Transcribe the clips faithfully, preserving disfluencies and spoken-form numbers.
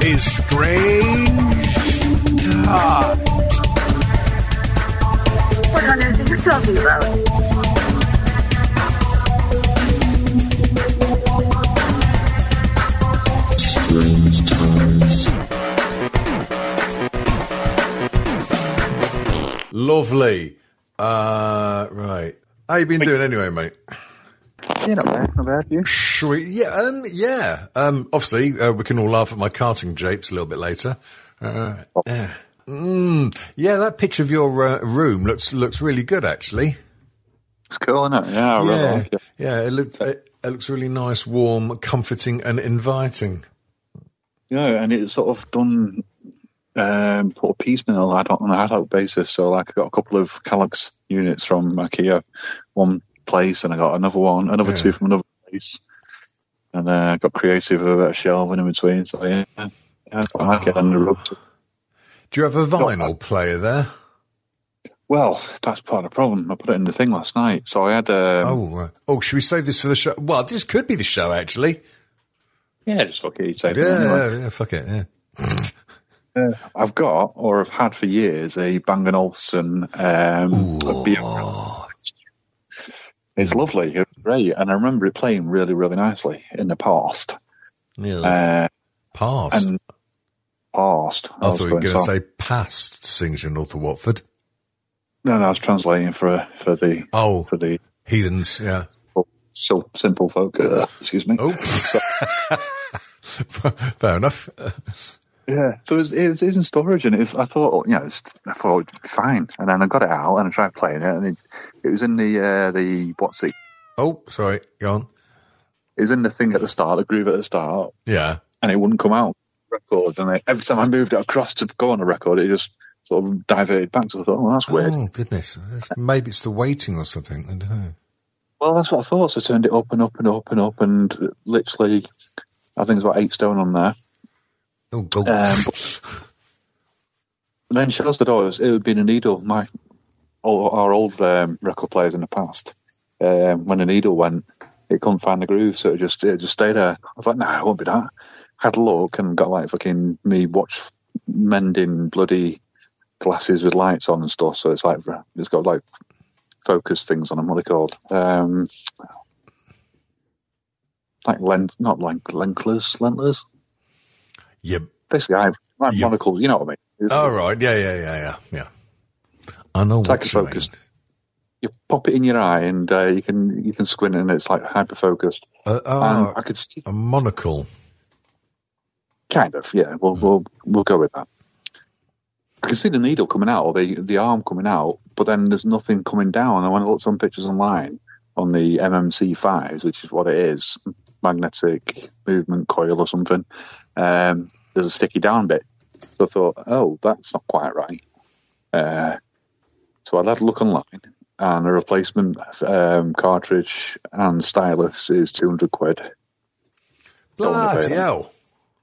is Strange Times. What on earth are you talking about? Strange Times. Lovely. Uh, right. How you been doing anyway, mate? Yeah, not bad, not bad. You? Sweet. Yeah, um, yeah. Um, obviously, uh, we can all laugh at my karting japes a little bit later. Uh, yeah. Mm, yeah, that picture of your uh, room looks looks really good, actually. It's cool, isn't it? Yeah, I really yeah, like it. Yeah, it, look, it, it looks really nice, warm, comforting, and inviting. Yeah, and it's sort of done um, sort of piecemeal ad hoc, on an ad hoc basis. So, like, I got a couple of Kallax units from IKEA, one place, and I got another one, another yeah. two from another place, and uh, I got creative with a bit of shelving in between. So yeah, yeah I like it. And the rug. Do you have a vinyl player there? Well, that's part of the problem. I put it in the thing last night, so I had. Um, oh, uh, oh, should we save this for the show? Well, this could be the show, actually. Yeah, just fuck it. Save yeah, it anyway. yeah, yeah, fuck it. Yeah. Uh, I've got, or I've had for years, a Bang and Olufsen um, B M W. It's lovely. It's great, and I remember it playing really, really nicely in the past. Yeah. Uh, past. And past. I, I thought you were going to on. say past. Sings you north of Watford. No, no, I was translating for for the oh for the heathens. Yeah. So simple folk. Uh, excuse me. Oh. So, fair enough. Yeah, so it was, it was, it was in storage, and it was, I thought, you know, it was, I thought fine, and then I got it out and I tried playing it, and it, it was in the uh, the what's it? Oh, sorry, go on. It was in the thing at the start, the groove at the start. Yeah, and it wouldn't come out record, and I, every time I moved it across to go on a record, it just sort of diverted back. So I thought, oh, that's weird. Oh goodness, maybe it's the weighting or something. I don't know. Well, that's what I thought. So I turned it up and up and up and up, and literally, I think it's about eight stone on there. Oh, go. Um, but then she closed the doors. It would be a needle. My our old um, record players in the past, um, when the needle went, it couldn't find the groove, so it just it just stayed there. I was like, nah, it won't be that. Had a look and got like fucking me watch mending bloody glasses with lights on and stuff. So it's like it's got like focus things on them. What are they called? Um, like lens, not like lentless, lentless. Yep. Basically, I have like yep. monocles, you know what I mean? Oh, right. Yeah, yeah, yeah, yeah, yeah. I know it's what like you a focus. mean. You pop it in your eye and uh, you can you can squint and it's like hyper-focused. Uh, oh, and I could see, a monocle. Kind of, yeah. We'll, mm. we'll, we'll go with that. I can see the needle coming out, or the, the arm coming out, but then there's nothing coming down. And when I looked some pictures online on the M M C fives, which is what it is, magnetic movement coil or something, um, there's a sticky down bit. So I thought, oh, that's not quite right. Uh, so I had a look online, and a replacement um, cartridge and stylus is two hundred quid. Bloody hell.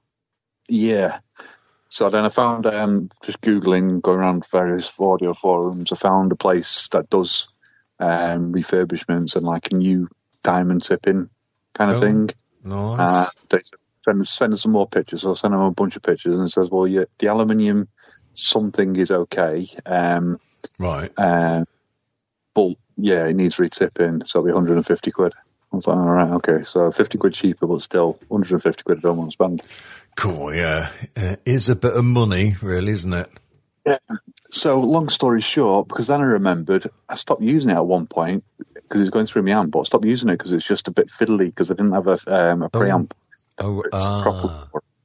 Yeah. So then I found, um, just Googling, going around various audio forums, I found a place that does um, refurbishments and like a new diamond tipping kind of oh, thing. Nice. Uh, they send, send us some more pictures. So I send them a bunch of pictures and it says, well, yeah, the aluminium something is okay. Um, right. Uh, but yeah, it needs retipping, so it'll be one hundred fifty quid. I was like, all right, okay. So fifty quid cheaper, but still one hundred fifty quid I don't want to spend. Cool, yeah. It is a bit of money, really, isn't it? Yeah. So long story short, because then I remembered, I stopped using it at one point because it was going through my amp, but I stopped using it because it's just a bit fiddly because I didn't have a, um, a preamp. Oh, oh ah.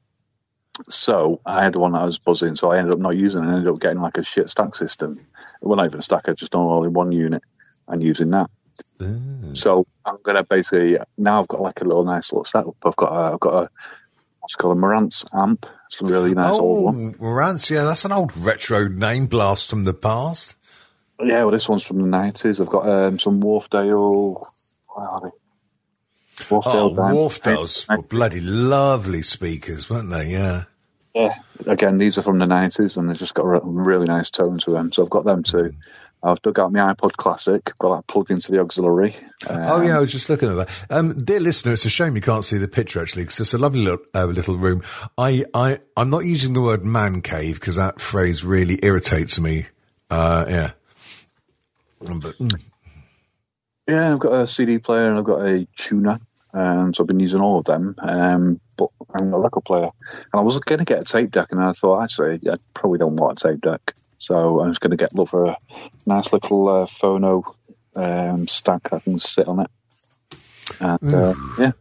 So I had one that I was buzzing, so I ended up not using it and ended up getting like a shit stack system. Well, not even a stack, I just done all in one unit and using that. Mm. So I'm going to basically, now I've got like a little nice little setup. I've got a, I've got a, what's it called, a Marantz amp. It's a really nice oh, old one. Marantz, yeah, that's an old retro name, blast from the past. Yeah, well, this one's from the nineties. I've got um, some Wharfdale, what are they? Wharfdale oh, Wharfdales were bloody lovely speakers, weren't they? Yeah. Yeah. Again, these are from the nineties, and they've just got a really nice tone to them. So I've got them too. I've dug out my iPod Classic, got that plugged into the auxiliary. Um, oh, yeah, I was just looking at that. Um, dear listener, it's a shame you can't see the picture, actually, because it's a lovely little, uh, little room. I, I, I'm not using the word man cave, because that phrase really irritates me. Uh, yeah. Um, but, mm. Yeah, I've got a C D player and I've got a tuner, um, so I've been using all of them. Um, but I'm a record player. And I was going to get a tape deck, and I thought, actually, I probably don't want a tape deck. So I was going to get look for a nice little uh, phono um, stack I can sit on it. And uh, mm. yeah.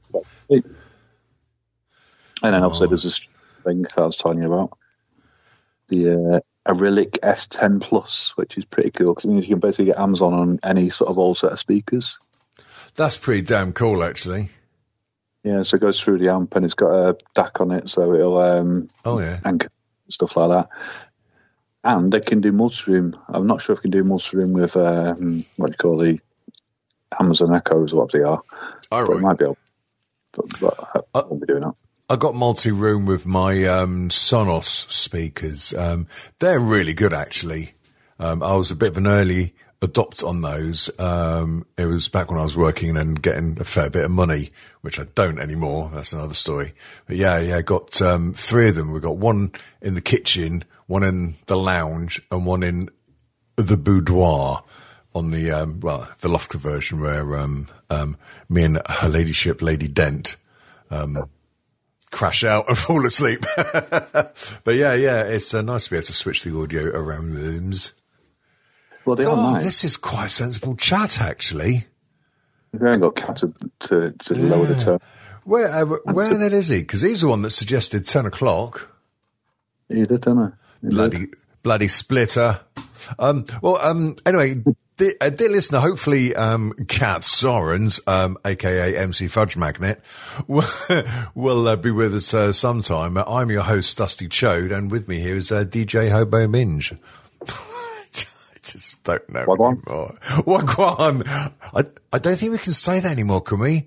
And then obviously oh. there's this thing that I was telling you about. The uh, Arylic S ten Plus, which is pretty cool, because it means you can basically get Amazon on any sort of old set of speakers. That's pretty damn cool, actually. Yeah, so it goes through the amp, and it's got a D A C on it, so it'll... Um, oh, yeah. And stuff like that. And they can do multi-room. I'm not sure if it can do multi-room with, um, what do you call the Amazon Echoes, or what they are. All right. But it might be able, but, but I won't be doing that. I got multi-room with my um, Sonos speakers. Um, they're really good, actually. Um, I was a bit of an early adopt on those. Um, it was back when I was working and getting a fair bit of money, which I don't anymore. That's another story. But yeah, yeah, I got um, three of them. We got one in the kitchen, one in the lounge, and one in the boudoir on the, um, well, the loft conversion where um, um, me and her ladyship, Lady Dent, um, crash out and fall asleep. But yeah, yeah, it's uh, nice to be able to switch the audio around rooms. Well, they God, are nice. This is quite sensible chat, actually. They ain't got cat to, to, to yeah. lower the tone. Where, uh, where the hell is he? Because he's the one that suggested ten o'clock. He did, didn't he? He bloody, did. bloody splitter. Um, well, um, anyway, dear, uh, dear listener, hopefully, um, Kat Sorens, um, aka M C Fudge Magnet, will, will uh, be with us uh, sometime. Uh, I'm your host, Dusty Chode, and with me here is uh, D J Hobo Minge. Just don't know Wagwan. anymore. Wagwan. I, I don't think we can say that anymore, can we?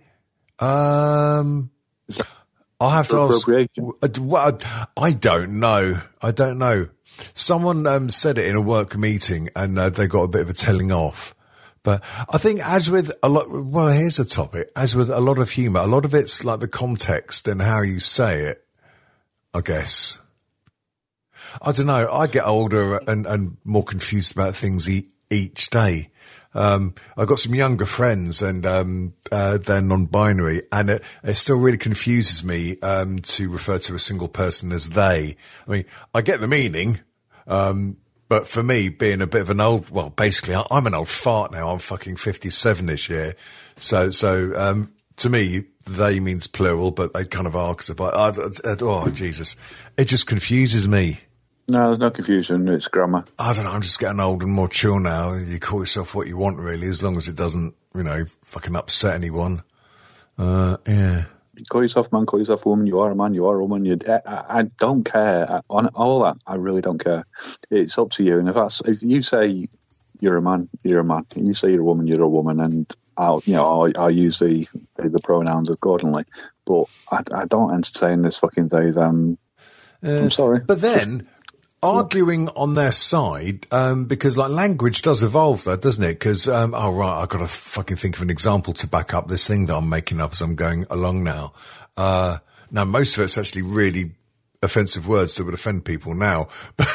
Um, I'll have to ask. Well, I don't know. I don't know. Someone um, said it in a work meeting, and uh, they got a bit of a telling off. But I think, as with a lot, well, here's a topic. As with a lot of humour, a lot of it's like the context and how you say it, I guess. I don't know. I get older and, and more confused about things e- each day. Um, I've got some younger friends, and um, uh, they're non-binary, and it, it still really confuses me um, to refer to a single person as they. I mean, I get the meaning, um, but for me, being a bit of an old, well, basically, I'm an old fart now. I'm fucking fifty-seven this year, so so um, to me, they means plural, but they kind of are because of like, oh, oh Jesus, it just confuses me. No, there's no confusion. It's grammar. I don't know. I'm just getting old and more chill now. You call yourself what you want, really, as long as it doesn't, you know, fucking upset anyone. Uh, yeah. You call yourself man, call yourself woman. You are a man, you are a woman. You, I, I don't care. I, on all that, I really don't care. It's up to you. And if that's, if you say you're a man, you're a man. If you say you're a woman, you're a woman. And I'll, you know, I'll, I'll use the the pronouns accordingly. But I, I don't entertain this fucking they them. Uh, I'm sorry. But then, arguing on their side, um, because like language does evolve though, doesn't it? Because, um, oh right, I've got to fucking think of an example to back up this thing that I'm making up as I'm going along now. Uh, now most of it's actually really offensive words that would offend people now,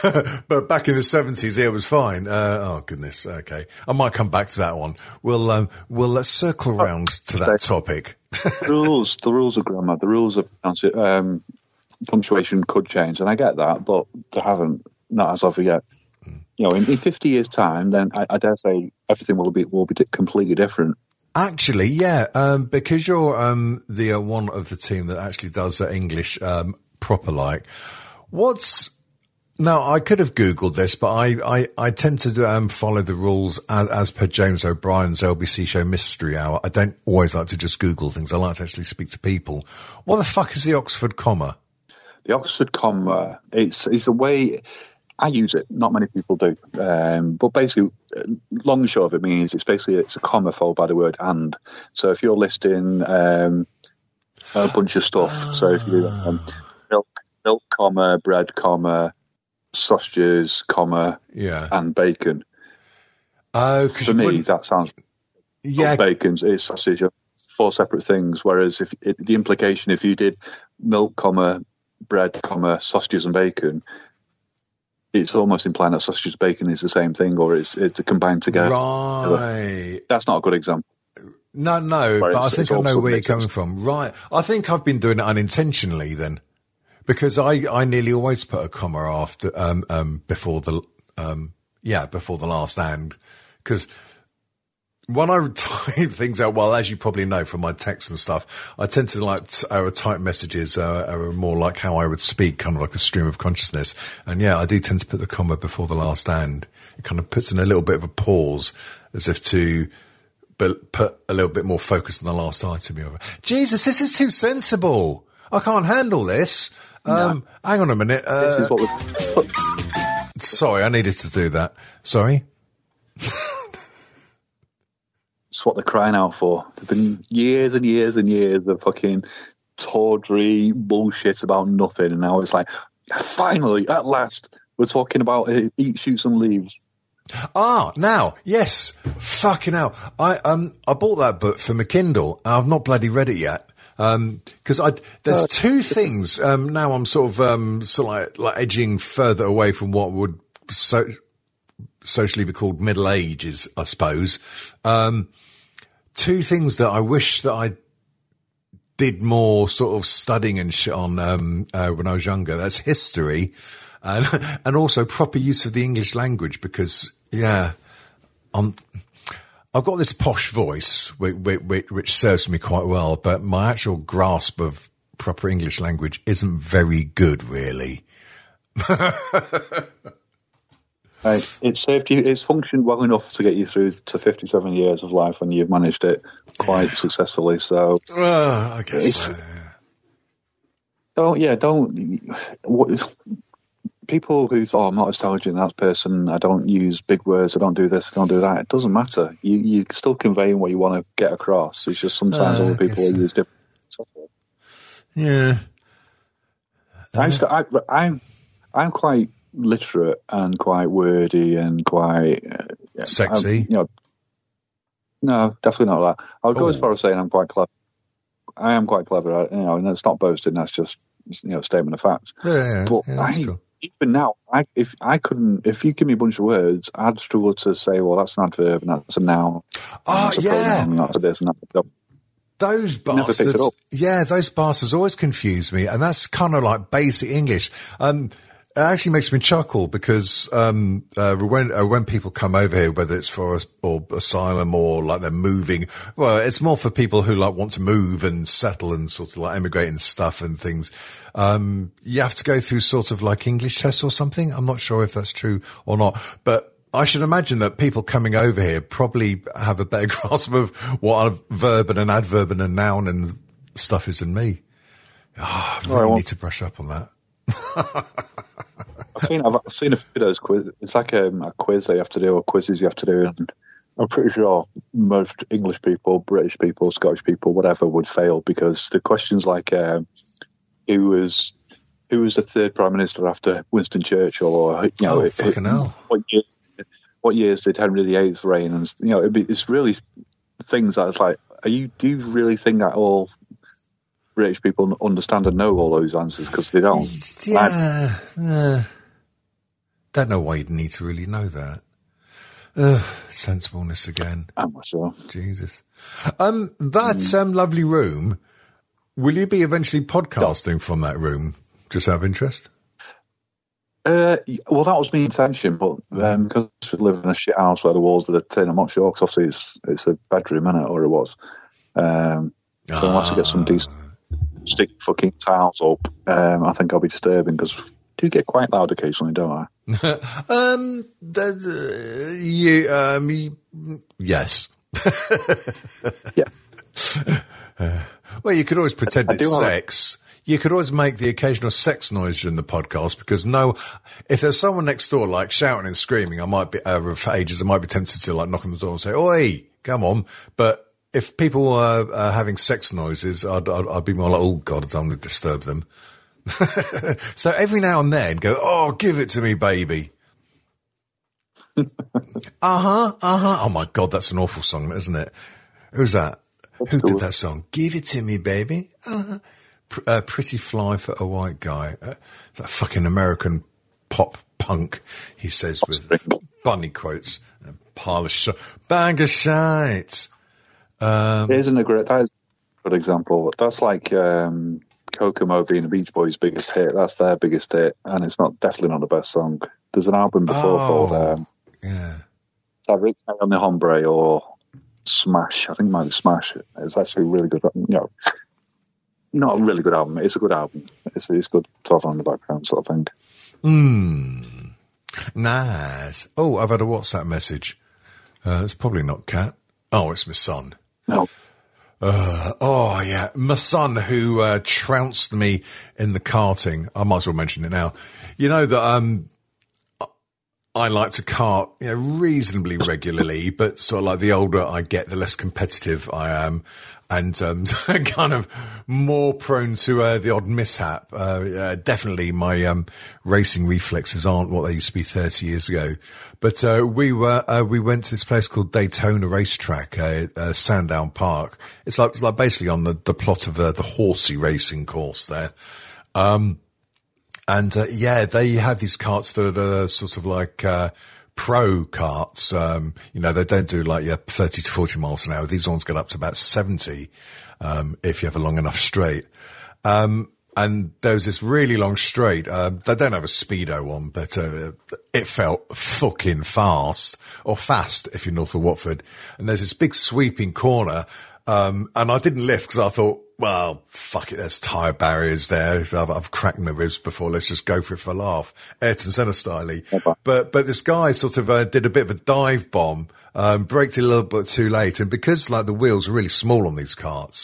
but back in the seventies, it was fine. Uh, oh goodness. Okay. I might come back to that one. We'll, um, we'll let's circle around to that topic. the rules, the rules of grammar, the rules of, um, punctuation could change, and I get that, but they haven't, not as of yet. Mm. You know, in, in fifty years' time, then I, I dare say everything will be will be completely different. Actually, yeah, um, because you're um, the uh, one of the team that actually does uh, English um, proper. Like, what's now? I could have Googled this, but I I, I tend to um, follow the rules as, as per James O'Brien's L B C show Mystery Hour. I don't always like to just Google things. I like to actually speak to people. What the fuck is the Oxford comma? The Oxford comma, it's it's a way, I use it, not many people do, um, but basically, long and short of it means it's basically, it's a comma followed by the word and. So if you're listing um, a bunch of stuff, so if you um, milk, milk, comma, bread, comma, sausages, comma, yeah, and bacon. Oh, for me, wouldn't... that sounds yeah. Bacon is sausage, four separate things. Whereas if it, the implication, if you did milk, comma bread, comma sausages and bacon, it's almost implying that sausages and bacon is the same thing, or it's it's combined together. Right. That's not a good example. No, no, but I think I know where you're coming from. Right. I think I've been doing it unintentionally then, because I, I nearly always put a comma after, um, um, before the, um, yeah, before the last and, because when I type things out, well, as you probably know from my texts and stuff, I tend to like uh, type messages uh, are more like how I would speak, kind of like a stream of consciousness. And yeah, I do tend to put the comma before the last and. It kind of puts in a little bit of a pause, as if to but put a little bit more focus on the last item. Jesus, this is too sensible. I can't handle this. Um, no. Hang on a minute. Uh, this is what we're... Sorry, I needed to do that. Sorry. It's what they're crying out for. There's been years and years and years of fucking tawdry bullshit about nothing, and now it's like, finally, at last, we're talking about uh, eat, shoots and leaves. Ah, now, yes, fucking hell. I um I bought that book for my Kindle. I've not bloody read it yet. Um, because I there's uh, two things. Um, now I'm sort of um sort of like, like edging further away from what would so socially be called middle ages, I suppose. Um, two things that I wish that I did more sort of studying and shit on um uh, when I was younger. That's history. And, and also proper use of the English language, because, yeah, I'm, I've got this posh voice, which, which, which serves me quite well, but my actual grasp of proper English language isn't very good, really. Right. It saved you, it's functioned well enough to get you through to fifty-seven years of life, and you've managed it quite successfully, so. Uh, I guess so, yeah. Don't, yeah, don't, what, people who thought, oh, I'm not intelligent, that person, I don't use big words, I don't do this, I don't do that. It doesn't matter. You, you're still conveying what you want to get across. It's just sometimes uh, other people so. use different software. Yeah. Uh, I st- I, I'm, I'm quite literate and quite wordy and quite... Uh, Sexy? I'm, you know, no, definitely not that. I would go oh. as far as saying I'm quite clever. I am quite clever, you know, and that's not boasting, that's just, you know, a statement of facts. Yeah, yeah, but yeah, that's I, cool. Even now, I, if I couldn't, if you give me a bunch of words, I'd struggle to say, well, that's an adverb and that's a noun. Oh, yeah. And that's a this and that's a Those bastards, yeah, those bastards always confuse me, and that's kind of like basic English. Um, it actually makes me chuckle because um, uh, when uh, when people come over here, whether it's for us or asylum or like they're moving, well, it's more for people who like want to move and settle and sort of like emigrate and stuff and things. Um, you have to go through sort of like English tests or something. I'm not sure if that's true or not, but I should imagine that people coming over here probably have a better grasp of what a verb and an adverb and a noun and stuff is than me. Oh, I really well, need to brush up on that. I've seen I've, I've seen a few of those quizzes. It's like a, a quiz that you have to do, or quizzes you have to do, and I'm pretty sure most English people, British people, Scottish people, whatever, would fail because the questions like um, who was who was the third prime minister after Winston Churchill, or you know, oh, it, fucking it, hell. What, year, what years did Henry the Eighth reign? And you know, it'd be, it's really things that it's like, are you do you really think that all British people understand and know all those answers? Because they don't. Yeah. Uh, don't know why you'd need to really know that. Ugh, sensibleness again. I'm not sure. Jesus. Um, that mm. um, lovely room, will you be eventually podcasting yeah. from that room? Just out of interest? Uh, well, that was my intention, but um, because we live in a shit house where the walls are thin, I'm not sure, because obviously it's, it's a bedroom, isn't it, or it was. Um, so ah. unless I get some decent stick fucking tiles up, um, I think I'll be disturbing, because I do get quite loud occasionally, don't I? um, the, uh, you, um, you, yes. Yeah. Uh, well, you could always pretend I, I it's sex. You could always make the occasional sex noise during the podcast, because no, if there's someone next door like shouting and screaming, I might be over for ages. I might be tempted to like knock on the door and say, "Oi, come on!" But if people are uh, having sex noises, I'd, I'd, I'd be more like, "Oh God, I don't want to disturb them." So every now and then, go, "Oh, give it to me, baby." Uh-huh, uh-huh. Oh, my God, that's an awful song, isn't it? Who's that? That's Who cool. did that song? Give it to me, baby. Uh-huh. P- uh, pretty fly for a white guy. Uh, that fucking American pop punk, he says with bunny quotes. A pile of shit. Bag of shite. Um, Isn't a great, that is a good example. That's like um, Kokomo being the Beach Boys' biggest hit. That's their biggest hit, and it's not definitely not the best song. There's an album before Oh, called um, yeah. Rick on the Hombre or Smash. I think it might be Smash. It's actually a really good. You know, not a really good album. It's a good album. It's it's good to have on the background sort of thing. Hmm. Nice. Oh, I've had a WhatsApp message. Uh, it's probably not Kat. Oh, it's my son. No. Uh, oh, yeah. My son who uh, trounced me in the karting. I might as well mention it now. You know that um, I like to kart, you know, reasonably regularly, but sort of like the older I get, the less competitive I am, and um, kind of more prone to uh, the odd mishap. Uh, uh, definitely, my um, racing reflexes aren't what they used to be thirty years ago. But uh, we were uh, we went to this place called Daytona Racetrack, uh, uh, Sandown Park. It's like it's like basically on the the plot of uh, the horsey racing course there. Um, And, uh, yeah, they have these karts that are sort of like, uh, pro karts. Um, you know, they don't do like, yeah, thirty to forty miles an hour. These ones get up to about seventy, um, if you have a long enough straight. Um, and there was this really long straight. Um, they don't have a speedo one, but, uh, it felt fucking fast, or fast if you're north of Watford. And there's this big sweeping corner. Um, and I didn't lift because I thought, well, fuck it, there's tyre barriers there. I've, I've cracked my ribs before. Let's just go for it for a laugh. Ayrton Senna style-y. Okay. But, but this guy sort of, uh, did a bit of a dive bomb, um, braked it a little bit too late. And because like the wheels are really small on these karts,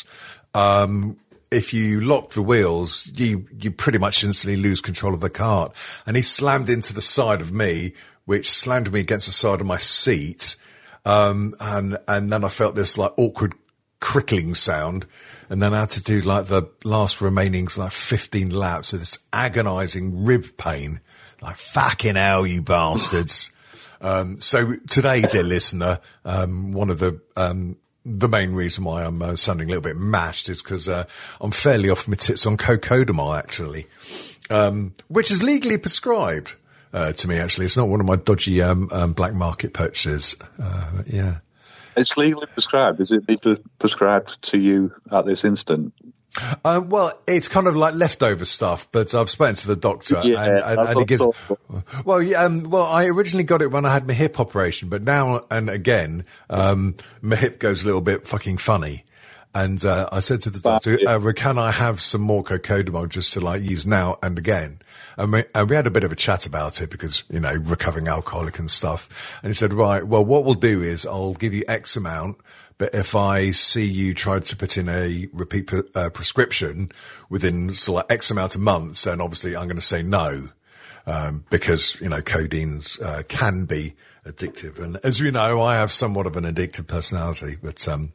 um, if you lock the wheels, you, you pretty much instantly lose control of the cart. And he slammed into the side of me, which slammed me against the side of my seat. Um, and, and then I felt this like awkward crickling sound, and then I had to do like the last remaining like fifteen laps with this agonizing rib pain. Like, fucking hell, you bastards. um, so today, dear listener, um, one of the, um, the main reason why I'm uh, sounding a little bit mashed is because, uh, I'm fairly off my tits on Cocodamol, actually, um, which is legally prescribed, uh, to me, actually. It's not one of my dodgy, um, um black market purchases. Uh, yeah. It's legally prescribed. Is it legally prescribed to you at this instant? Um, well, it's kind of like leftover stuff, but I've spoken to the doctor, yeah, and, and, and he gives. Well, yeah, um, well, I originally got it when I had my hip operation, but now and again, um, my hip goes a little bit fucking funny. And, uh, I said to the doctor, uh, can I have some more Cocodamol just to like use now and again? And we, and we had a bit of a chat about it because, you know, recovering alcoholic and stuff. And he said, right, well, what we'll do is I'll give you X amount, but if I see you try to put in a repeat pre- uh, prescription within sort of like X amount of months, then obviously I'm going to say no. Um, because, you know, codeine, uh, can be addictive. And as we know, I have somewhat of an addictive personality, but, um,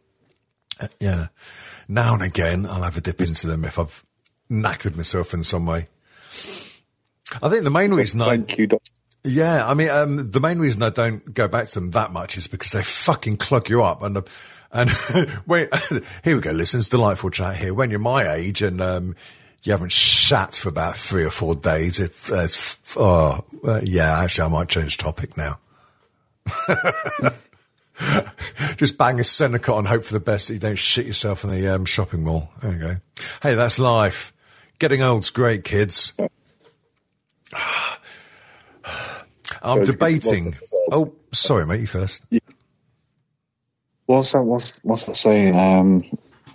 yeah, now and again, I'll have a dip into them if I've knackered myself in some way. I think the main reason I, Thank you, doctor. Yeah, I mean, um, the main reason I don't go back to them that much is because they fucking clog you up. And, uh, and wait, here we go. Listen, it's delightful chat here. When you're my age and, um, you haven't shat for about three or four days, it, uh, it's, oh, uh, yeah, actually, I might change topic now. Just bang a Seneca and hope for the best that you don't shit yourself in the um, shopping mall. There you go. Hey, that's life. Getting old's great, kids. I'm debating. Oh, sorry, mate. You first. What's that? What's what's that saying? Um.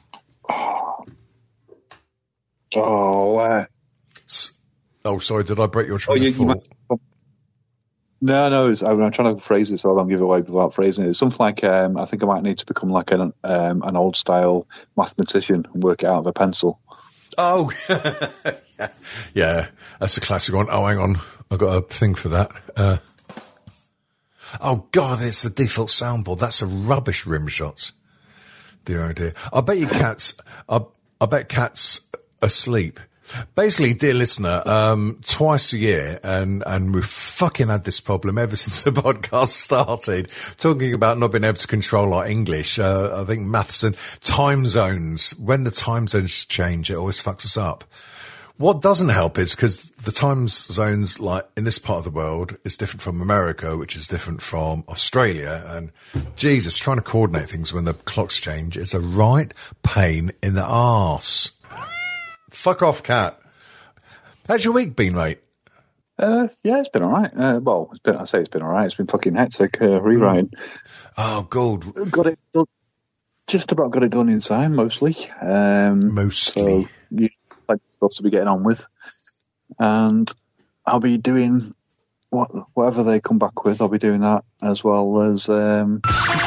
Oh. Uh, oh, sorry. Did I break your train oh, you, of thought? You No, no, it's, I'm trying to phrase it so I don't give away without phrasing it. It's something like, um, I think I might need to become like an um, an old style mathematician and work it out with a pencil. Oh, yeah. yeah, that's a classic one. Oh, hang on, I've got a thing for that. Uh, oh God, it's the default soundboard. That's a rubbish rim shot. Dear oh dear. I bet you Cat's, I, I bet Cat's asleep. Basically, dear listener, um, twice a year, and, and we've fucking had this problem ever since the podcast started, talking about not being able to control our English. Uh, I think maths and time zones. When the time zones change, it always fucks us up. What doesn't help is because the time zones, like in this part of the world, is different from America, which is different from Australia. And Jesus, trying to coordinate things when the clocks change is a right pain in the arse. Fuck off, Cat. How's your week been, mate? Uh, yeah, it's been all right. Uh, well, it's been, I say it's been all right. It's been fucking hectic, uh, rewriting. Oh, God. Got it done. Just about got it done in time, mostly. Um, mostly. So, yeah, like stuff to be getting on with. And I'll be doing what, whatever they come back with, I'll be doing that as well as... Um,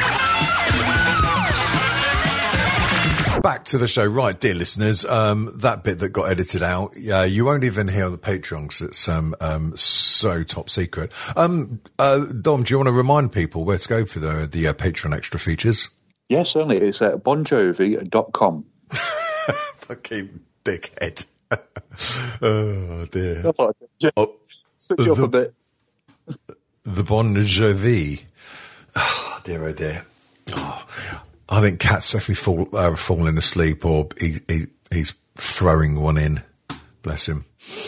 Back to the show. Right, dear listeners, um, that bit that got edited out, uh, you won't even hear the Patreon because it's um, um, so top secret. Um, uh, Dom, do you want to remind people where to go for the, the uh, Patreon extra features? Yeah, certainly. It's at bon jovi dot com. Fucking dickhead. Oh, dear. Oh, switch the, up a bit. The Bon Jovi. Oh, dear, oh, dear. Oh, I think Cat's definitely fall, uh, falling asleep, or he, he, he's throwing one in. Bless him.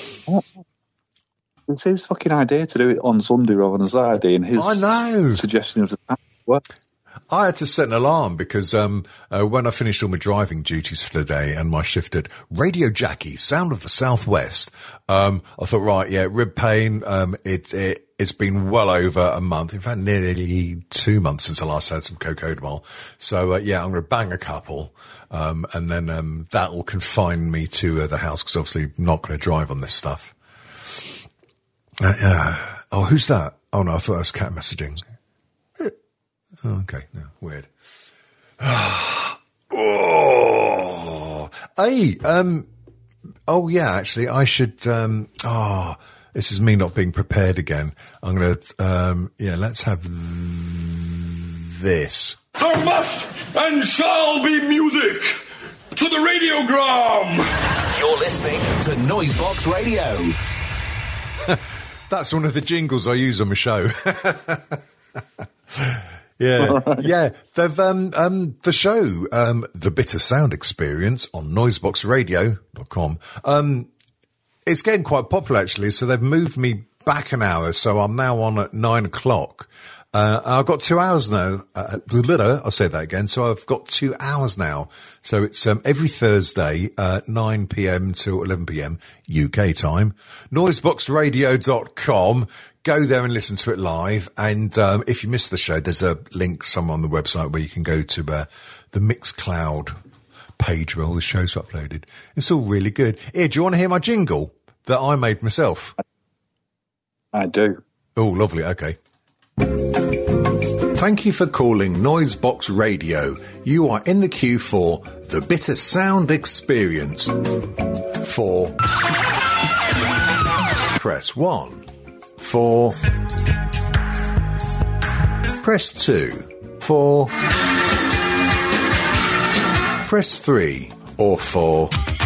It's his fucking idea to do it on Sunday rather than Saturday, and his I know. suggestion of the time. What? I had to set an alarm because um, uh, when I finished all my driving duties for the day and my shift at Radio Jackie, Sound of the Southwest, um, I thought, right, yeah, rib pain, um, it, it, it's been well over a month. In fact, nearly two months since I last had some Cocodamol. So, uh, yeah, I'm going to bang a couple, um, and then um, that will confine me to uh, the house because obviously I'm not going to drive on this stuff. Uh, uh, oh, who's that? Oh, no, I thought that was Cat messaging. Oh, okay, no, weird. Oh, hey, um, oh yeah, actually, I should, um, oh, this is me not being prepared again. I'm going to, um, yeah, let's have this. There must and shall be music to the radiogram. You're listening to Noisebox Radio. That's one of the jingles I use on my show. Yeah, yeah. They've um um the show um The Bitter Sound Experience on noisebox radio dot com. Um, it's getting quite popular actually. So they've moved me back an hour, so I'm now on at nine o'clock. Uh, I've got two hours now. Uh, I'll say that again. So I've got two hours now. So it's um, every Thursday, uh, nine p.m. to eleven p.m. U K time. noisebox radio dot com. Go there and listen to it live. And um, if you miss the show, there's a link somewhere on the website where you can go to uh, the Mixcloud page where all the shows are uploaded. It's all really good. Here, do you want to hear my jingle that I made myself? I do. Oh, lovely. Okay. Thank you for calling Noisebox Radio. You are in the queue for The Bitter Sound Experience. For press one. For press two. For press three. Or for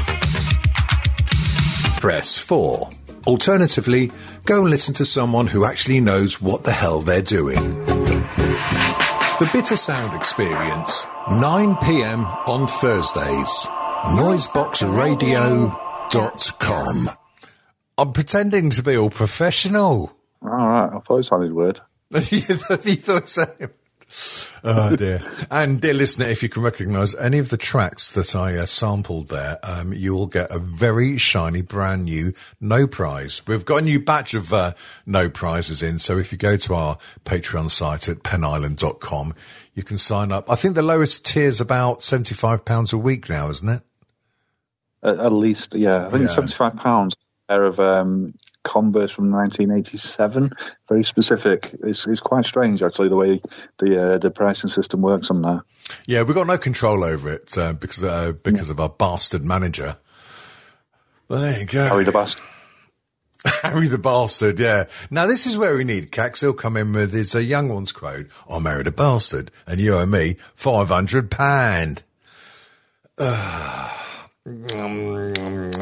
press four. Alternatively, go and listen to someone who actually knows what the hell they're doing. The Bitter Sound Experience, nine p.m. on Thursdays. noisebox radio dot com. I'm pretending to be all professional. All right, I thought it sounded weird. you thought so? Oh, dear. And, dear listener, if you can recognise any of the tracks that I uh, sampled there, um, you will get a very shiny, brand new No Prize. We've got a new batch of uh, No Prizes in, so if you go to our Patreon site at pen island dot com, you can sign up. I think the lowest tier is about seventy-five pounds a week now, isn't it? At, at least, yeah. I think Yeah. it's seventy-five pounds. Pair of um, Converse from nineteen eighty-seven, very specific. It's, it's quite strange, actually, the way the uh, the pricing system works on there. Yeah, we've got no control over it uh, because uh, because yeah. of our bastard manager. Well, there you go. Harry the bastard. Harry the bastard, yeah. Now, this is where we need Cax. He'll come in with his uh, young one's quote, I married a bastard, and you owe me five hundred pounds. Uh, Um,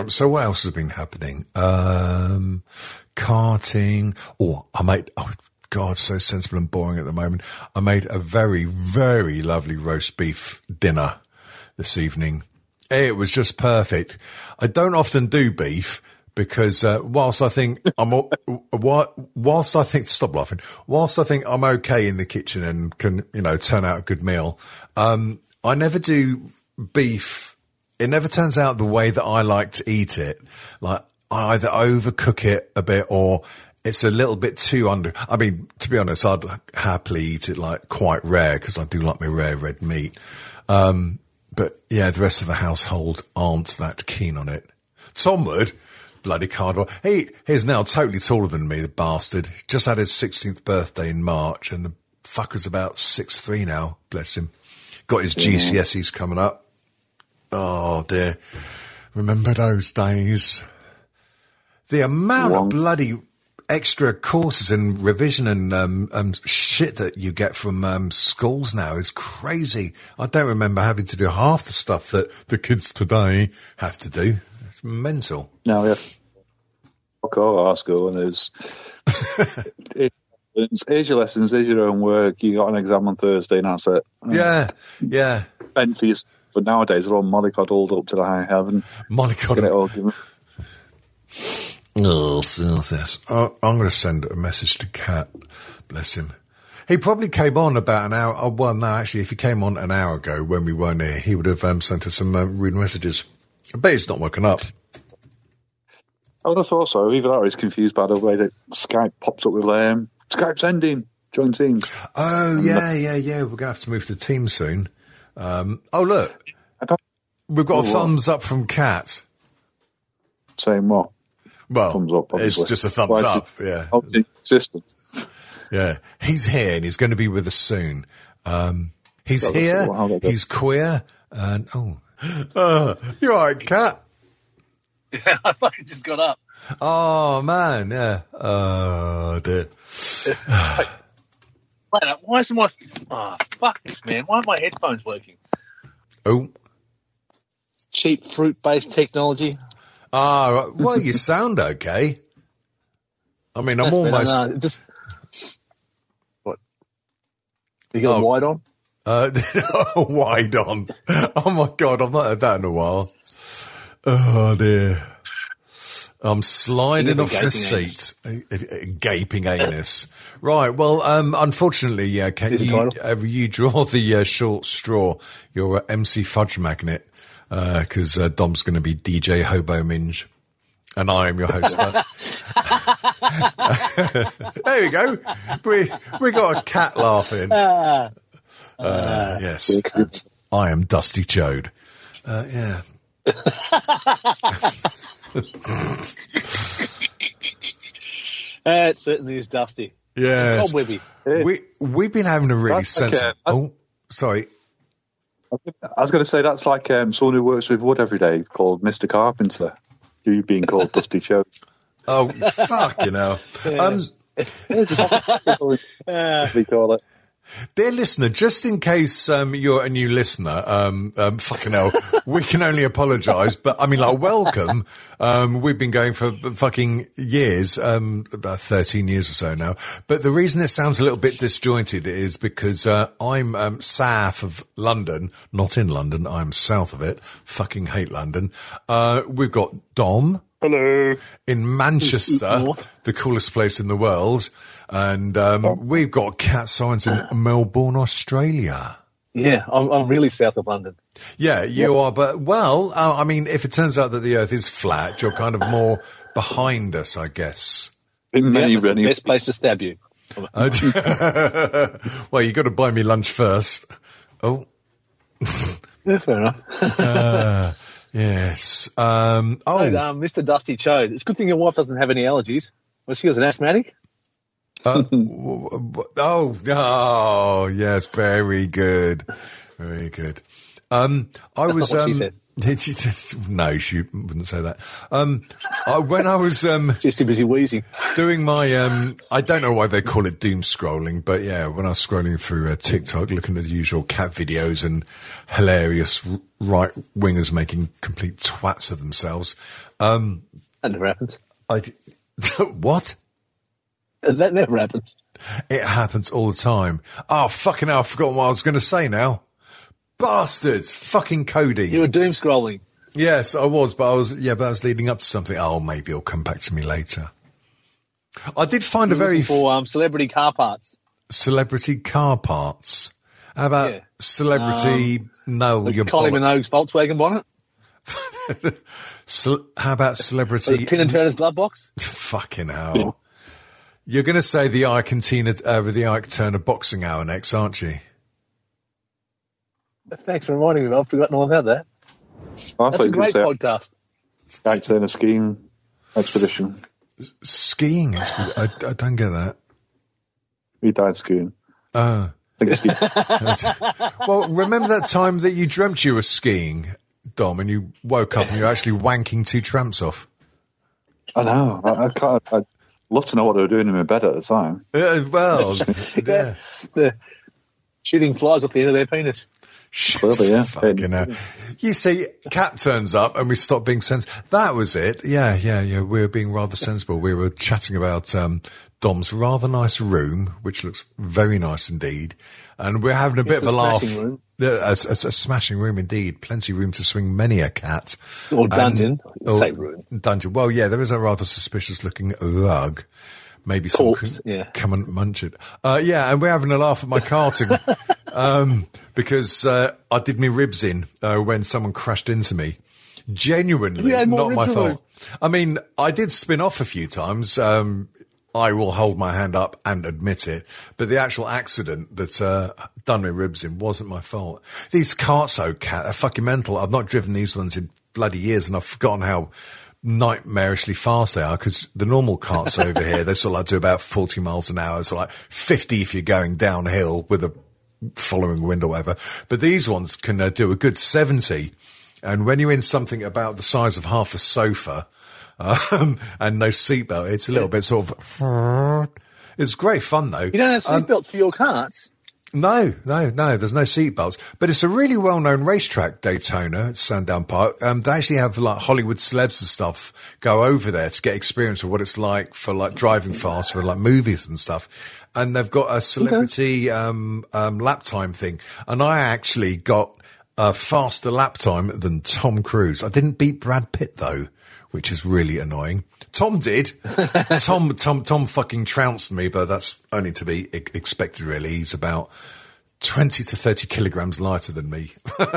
so what else has been happening? Um, karting. Oh, I made, oh, God, so sensible and boring at the moment. I made a very, very lovely roast beef dinner this evening. It was just perfect. I don't often do beef because uh, whilst I think I'm, whilst I think, stop laughing, whilst I think I'm okay in the kitchen and can, you know, turn out a good meal, um, I never do beef. It never turns out the way that I like to eat it. Like I either overcook it a bit or it's a little bit too under. I mean, to be honest, I'd happily eat it like quite rare because I do like my rare red meat. Um, But, yeah, the rest of the household aren't that keen on it. Tom would. Bloody cardboard. He, he's now totally taller than me, the bastard. Just had his sixteenth birthday in March, and the fucker's about six foot three now, bless him. Got his G C S Es coming up. Oh, dear. Remember those days? The amount One. of bloody extra courses and revision and um, um, shit that you get from um, schools now is crazy. I don't remember having to do half the stuff that the kids today have to do. It's mental. No, yeah. Fuck all our school, and there's it's here's your lessons, here's your own work. You got an exam on Thursday, and that's it. Yeah, yeah. And for your, but nowadays they're all mollycoddled up to the high heaven. Mollycoddled. Get it all given. Oh, yes. Oh, I'm going to send a message to Kat. Bless him. He probably came on about an hour. Oh, well, no, actually, if he came on an hour ago when we weren't here, he would have um, sent us some um, rude messages. I bet he's not woken up. I would have thought so. Either that or he's confused by the way that Skype pops up with um, Skype's ending. Join Teams. Oh, yeah, yeah, yeah. We're going to have to move to Teams soon. Um, oh, look. We've got a thumbs up from Kat. Saying what? Well, thumbs up, obviously. It's just a thumbs Why is up, it, yeah. Oh, system. Yeah. He's here and he's going to be with us soon. Um, he's That here, was- he's queer, and, oh, uh, you all right, Kat? Yeah, I fucking just got up. Oh, man, yeah. Oh, dear. Wait, why isn't my... Oh, fuck this, man. Why aren't my headphones working? Oh. Cheap fruit-based technology. Ah, right. Well, you sound okay. I mean, I'm almost... No, no, just... What? You got Oh. a wide on? Uh, wide on. Oh, my God, I've not heard that in a while. Oh, dear. I'm sliding off the seat. A gaping anus. Right, well, um, unfortunately, yeah, can Is it you, title? uh, you draw the uh, short straw, your uh, M C Fudge Magnet, because uh, uh, Dom's going to be D J Hobo Minge, and I am your host. There we go. We we got a cat laughing. Uh, yes, I am Dusty Chode. Uh, yeah. Uh, it certainly is dusty. Yes. Cobwebby. We we've been having a really That's sensible. okay. Oh, sorry. I was going to say that's like um, someone who works with wood every day called Mister Carpenter. You being called Dusty Choke. Oh, fuck, you know. Um, we call it. dear listener, just in case um, you're a new listener, um, um, fucking hell, we can only apologise. But I mean, like, welcome. Um, we've been going for fucking years, um, about thirteen years or so now. But the reason it sounds a little bit disjointed is because uh, I'm um, south of London, not in London. I'm south of it. Fucking hate London. Uh, we've got Dom. Hello. In Manchester, North. the coolest place in the world. And um, Oh. we've got Cat Science in Melbourne, Australia. Yeah, I'm, I'm really south of London. Yeah, you are. But, well, uh, I mean, if it turns out that the Earth is flat, you're kind of more behind us, I guess. In many, Yeah, that's the many, best place to stab you. Uh, well, you got to buy me lunch first. Oh, Yeah, fair enough. uh, yes. Um, oh, Hey, um, Mister Dusty Chode, it's a good thing your wife doesn't have any allergies. Well, she was an asthmatic. Uh, w- w- oh, oh, yes, very good, very good. Um, I That's was, not what um, she said. No, she wouldn't say that. Um, I, when I was um, Just too busy wheezing. doing my, um, I don't know why they call it doom scrolling, but yeah, when I was scrolling through uh, TikTok, looking at the usual cat videos and hilarious r- right wingers making complete twats of themselves, um, That never happens. I what? That never happens. It happens all the time. Oh fucking hell! I forgot what I was going to say now. Bastards! Fucking Cody. You were doom scrolling. Yes, I was, but I was, yeah, but I was leading up to something. Oh, maybe it'll come back to me later. I did find You're a very looking for um, celebrity car parts. celebrity car parts. How about Yeah. celebrity? Um, no, Like your Kylie Minogue's Volkswagen bonnet. Ce- how about celebrity? Tina Turner's glove box. Fucking hell! You're going to say the Ike and Tina, uh, the Ike Turner boxing hour next, aren't you? Thanks for reminding me. I've forgotten all about that. I That's thought a you great say podcast. Ike Turner skiing expedition. Skiing? Expo- I, I don't get that. He died skiing. Uh, I think it's skiing. well, remember that time that you dreamt you were skiing, Dom, and you woke up and you were actually wanking two tramps off? I know. I, I can't. I'd love to know what they were doing in my bed at the time. Uh, well, yeah. They're shooting flies off the end of their penis. Well, yeah. Fucking hell. You see, Cat turns up and we stop being sensible. That was it. Yeah, yeah, yeah. We were being rather sensible. We were chatting about um, Dom's rather nice room, which looks very nice indeed. And we're having a bit It's of a, a laugh. smashing room. Yeah, a, a, a smashing room indeed. Plenty of room to swing many a cat. Or dungeon. And- Same room. Dungeon. Well, yeah, there is a rather suspicious looking rug. Maybe someone Corpse, can yeah. come and munch it. Uh, yeah, and we're having a laugh at my carting um, because uh, I did my ribs in uh, when someone crashed into me. Genuinely, You had more not my ribs fault. removed. I mean, I did spin off a few times. Um, I will hold my hand up and admit it. But the actual accident that uh, done my ribs in wasn't my fault. These carts, though, cat, are fucking mental. I've not driven these ones in bloody years, and I've forgotten how nightmarishly fast they are, because the normal carts over here, they sort of like do about forty miles an hour, so like fifty if you're going downhill with a following wind or whatever. But these ones can uh, do a good seventy. And when you're in something about the size of half a sofa, um, and no seatbelt, it's a little bit sort of, it's great fun though. You don't have Um, seatbelts for your carts. No, no, no, there's no seatbelts. But it's a really well-known racetrack, Daytona, at Sandown Park. Um, they actually have like Hollywood celebs and stuff go over there to get experience of what it's like for like driving fast for like movies and stuff. And they've got a celebrity, um, um, lap time thing. And I actually got a faster lap time than Tom Cruise. I didn't beat Brad Pitt though, which is really annoying. Tom did. Tom, Tom, Tom fucking trounced me, but that's only to be e- expected, really. He's about twenty to thirty kilograms lighter than me.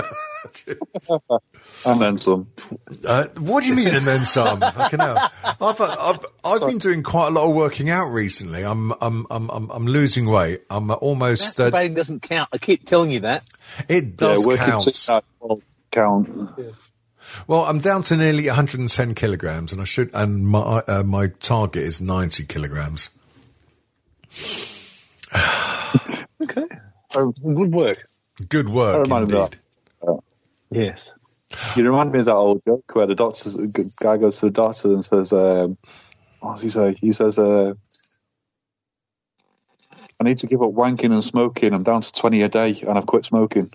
And then some. Uh, what do you mean, and then some? Fucking hell. I've, I've, I've been doing quite a lot of working out recently. I'm, I'm, I'm, I'm, I'm losing weight. I'm almost, uh, Masturbating doesn't count. I keep telling you that. it does yeah, working count. six hours will count. Well, I'm down to nearly one hundred ten kilograms, and I should, and my uh, my target is ninety kilograms. Okay. Oh, good work. Good work, I remind me of indeed. that. Yes. You remind me of that old joke where the doctor, the guy goes to the doctor and says, um, what does he say? He says, uh, I need to give up wanking and smoking. I'm down to twenty a day and I've quit smoking.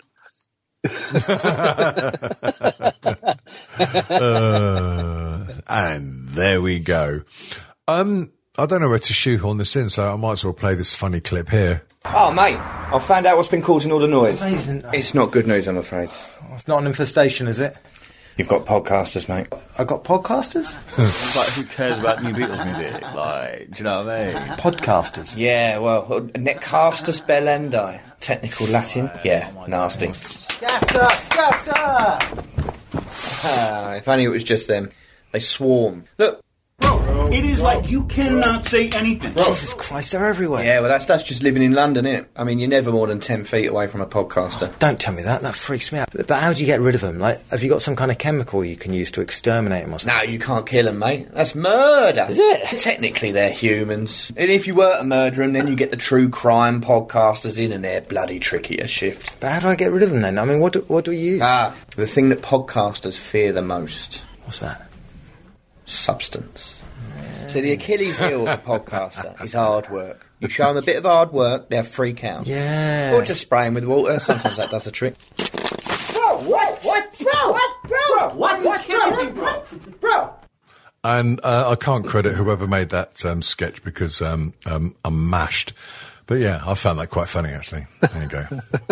uh, and there we go. Um, I don't know where to shoehorn this in, so I might as well play this funny clip here. Oh, mate, I've found out what's been causing all the noise. Amazing. It's not good news, I'm afraid. It's not an infestation, is it? You've got podcasters, mate. I got podcasters? Like, who cares about new Beatles music? Like, do you know what I mean? Podcasters? Yeah, well, necastus bellendi. Technical Latin? Yeah, nasty. Scatter! Scatter! Ah, if only it was just them. They swarm. Look, It is like you cannot say anything. Jesus Christ, they're everywhere. Yeah, well, that's that's just living in London, isn't it? I mean, you're never more than ten feet away from a podcaster. Oh, don't tell me that. That freaks me out. But, but how do you get rid of them? Like, have you got some kind of chemical you can use to exterminate them or something? No, you can't kill them, mate. That's murder. Is it? Technically, they're humans. And if you were to murder them, then you get the true crime podcasters in, and they're bloody tricky as shift. But how do I get rid of them then? I mean, what do, what do we use? Ah, the thing that podcasters fear the most. What's that? Substance. So the Achilles heel of a podcaster is hard work. You show them a bit of hard work, they'll freak out. Yeah. Or just spray them with water. Sometimes that does the trick. Bro, what? What? Bro, what? Bro, what? What? What? Killing me, bro? Bro. And uh, I can't credit whoever made that um, sketch because um, um, I'm mashed. But yeah, I found that quite funny, actually. There you go.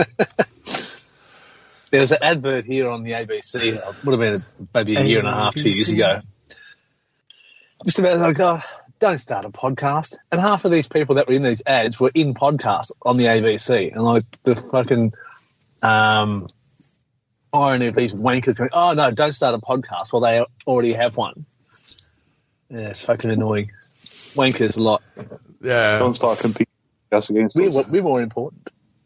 There was an advert here on the A B C. It would have been maybe a year and a half, two years ago. Just about like, oh, don't start a podcast. And half of these people that were in these ads were in podcasts on the A B C. And like the fucking um, irony of these wankers going, oh no, don't start a podcast. Well, they already have one. Yeah, it's fucking annoying. Wankers a lot. Yeah. Don't start competing against we're, us. we're more important.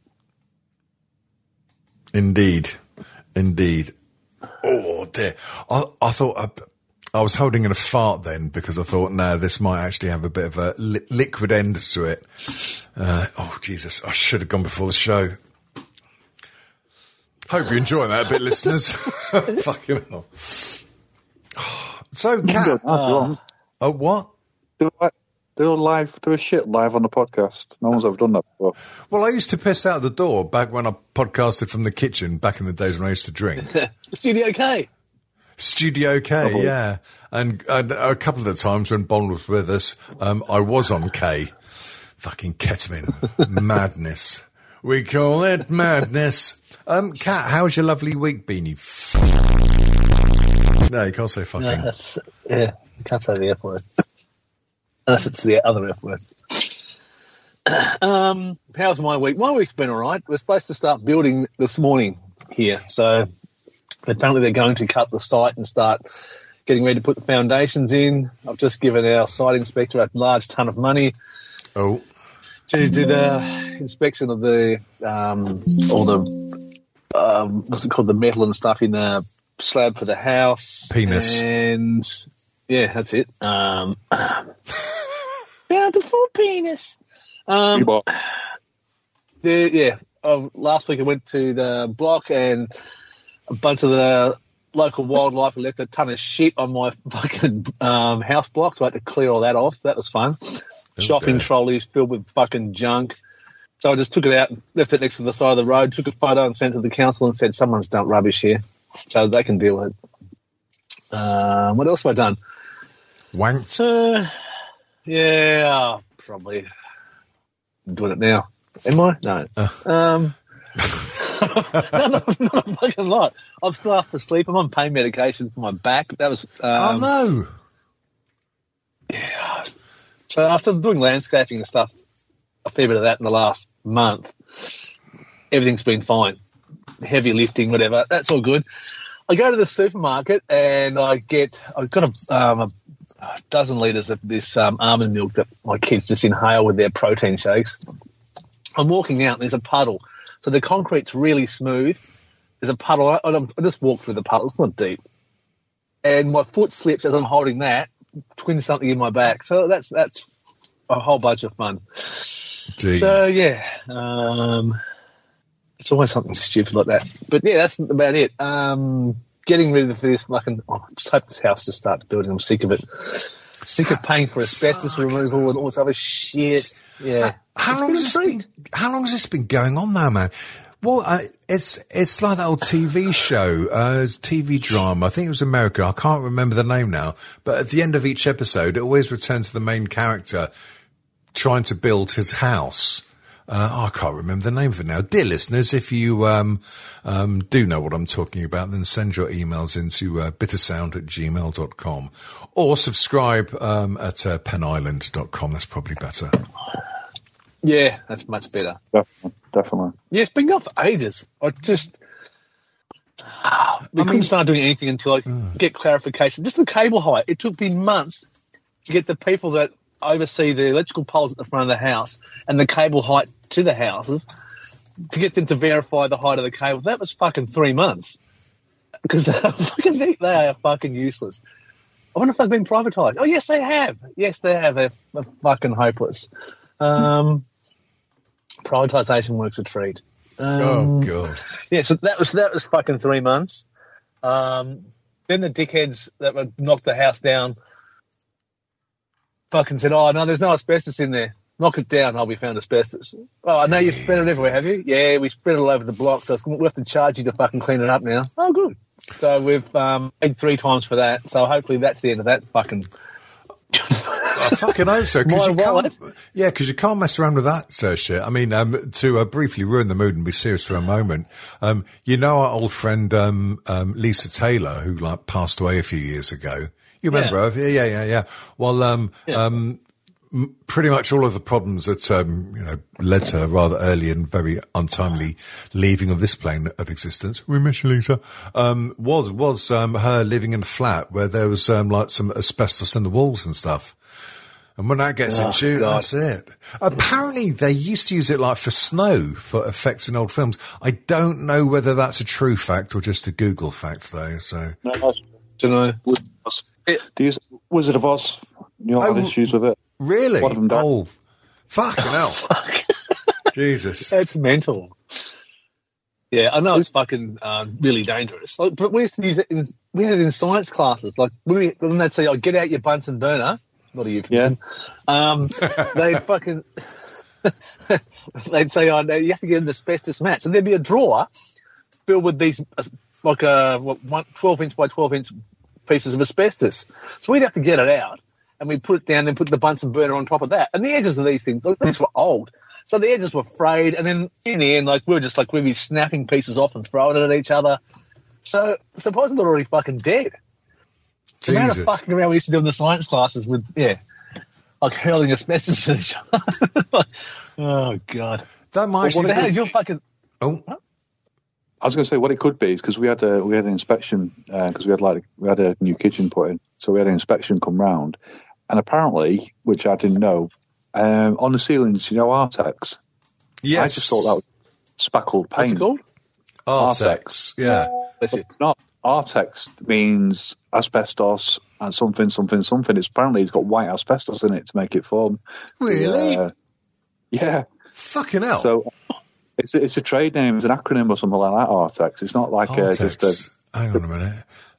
Indeed. Indeed. Oh, dear. I, I thought... I, I was holding in a fart then because I thought, no, this might actually have a bit of a li- liquid end to it. Uh, oh, Jesus, I should have gone before the show. Hope you're enjoying that a bit, listeners. Fucking hell. So, Kat... Uh, oh, what? Do a, do a live, do a shit live on the podcast. No one's ever done that before. Well, I used to piss out the door back when I podcasted from the kitchen, back in the days when I used to drink. Studio K. Studio K, oh, yeah. And, and a couple of the times when Bond was with us, um, I was on K. Fucking ketamine. Madness. We call it madness. Um, Kat, how's your lovely week been, you f- No, you can't say fucking. No, that's, yeah, you can't say the F word. Unless it's the other F word. um, how's my week? My week's been all right. We're supposed to start building this morning here, so... Apparently they're going to cut the site and start getting ready to put the foundations in. I've just given our site inspector a large ton of money oh. to do the inspection of the um, all the um, what's it called, the metal and stuff in the slab for the house. Penis. And yeah, that's it. Um, bountiful penis. Um, the, yeah. Uh, last week I went to the block and a bunch of the local wildlife left a ton of shit on my fucking um, house block, so I had to clear all that off. That was fun. Oh, Shopping dear. Trolleys filled with fucking junk. So I just took it out and left it next to the side of the road, took a photo and sent it to the council and said, someone's dumped rubbish here. So they can deal with it. Uh, what else have I done? Wanked? Uh, yeah, probably. I'm doing it now. Am I? No. Uh. Um... no, no, not a fucking lot. I'm still half asleep. I'm on pain medication for my back. That was. Um, oh no! Yeah. So after doing landscaping and stuff, a fair bit of that in the last month, everything's been fine. Heavy lifting, whatever. That's all good. I go to the supermarket and I get. I've got a, um, a, a dozen litres of this um, almond milk that my kids just inhale with their protein shakes. I'm walking out and there's a puddle. So the concrete's really smooth. There's a puddle. I, I just walk through the puddle. It's not deep. And my foot slips as I'm holding that, twins something in my back. So that's that's a whole bunch of fun. Jeez. So, yeah. Um, it's always something stupid like that. But, yeah, that's about it. Um, getting ready for this fucking... Oh, I just hope this house just starts building. I'm sick of it. Sick of paying for asbestos Fuck. removal and all this other shit. Yeah. How long, has this been, how long has this been going on now, man? Well, uh, it's it's like that old T V show, uh, T V drama. I think it was American. I can't remember the name now. But at the end of each episode, it always returns to the main character trying to build his house. Uh, oh, I can't remember the name of it now. Dear listeners, if you um, um, do know what I'm talking about, then send your emails into uh, bittersound at gmail dot com or subscribe um, at uh, penisland dot com. That's probably better. Yeah, that's much better. Definitely. Definitely. Yeah, it's been going for ages. I just... Uh, we I couldn't mean, start doing anything until I mm. get clarification. Just the cable height. It took me months to get the people that oversee the electrical poles at the front of the house and the cable height to the houses to get them to verify the height of the cable. That was fucking three months because they are fucking they are fucking useless. I wonder if they've been privatised. Oh yes, they have. Yes, they have. They're, they're fucking hopeless. Um, privatisation works a treat. Um, oh god. Yeah, so that was that was fucking three months. Um, then the dickheads that would knock the house down fucking said, "Oh no, there's no asbestos in there. Knock it down." Oh, we found asbestos. Oh, I know you've spread it everywhere, have you? Yeah, we spread it all over the block, so we have to charge you to fucking clean it up now. Oh, good. So we've um, paid three times for that. So hopefully that's the end of that fucking. I fucking hope so. Cause you can't, yeah, because you can't mess around with that sort of shit. I mean, um, to uh, briefly ruin the mood and be serious for a moment, um, you know our old friend um, um, Lisa Taylor, who like passed away a few years ago. You remember Yeah. her? Yeah, yeah, yeah, yeah. Well, um, Yeah. um, m- pretty much all of the problems that um, you know led to her rather early and very untimely leaving of this plane of existence. We miss you, Lisa. Um, was was um, her living in a flat where there was um, like some asbestos in the walls and stuff. And when that gets Oh, into you, God. that's it. Apparently, they used to use it like for snow for effects in old films. I don't know whether that's a true fact or just a Google fact, though. So, No, that's, Don't know. do you use Wizard of Oz? You all Oh, had issues with it. really? One of them died. Oh, fucking hell! Jesus. That's mental. Yeah, I know it's fucking uh, really dangerous. Like, but we used to use it in we had it in science classes. Like when, we, when they'd say, "Oh, get out your Bunsen burner," not a euphemism. Um, they'd fucking they'd say, "Oh, no, you have to get an asbestos match," and there'd be a drawer filled with these uh, like uh, what, one, twelve inch by twelve inch pieces of asbestos. So we'd have to get it out, and we'd put it down, and put the Bunsen burner on top of that. And the edges of these things, like, these were old. So the edges were frayed, and then in the end, like, we were just like, we'd be snapping pieces off and throwing it at each other. So, supposedly they're already fucking dead. The amount of Jesus. fucking around we used to do in the science classes with, yeah, like hurling asbestos at each other. Oh, God. That might So actually how be- did your fucking... Oh, I was going to say what it could be is because we had a we had an inspection because we had like we had a new kitchen put in, so we had an inspection come round, and apparently, which I didn't know, um, on the ceilings, you know, Artex. yes. I just thought that was spackled paint. What's it called? Artex. Yeah. Bless you. It's not. Artex means asbestos and something, something, something. It's apparently it's got white asbestos in it to make it form. Really? Uh, yeah. Fucking hell. So it's a, it's a trade name, it's an acronym or something like that. Artex. It's not like uh, just Artex. a. Hang on a minute.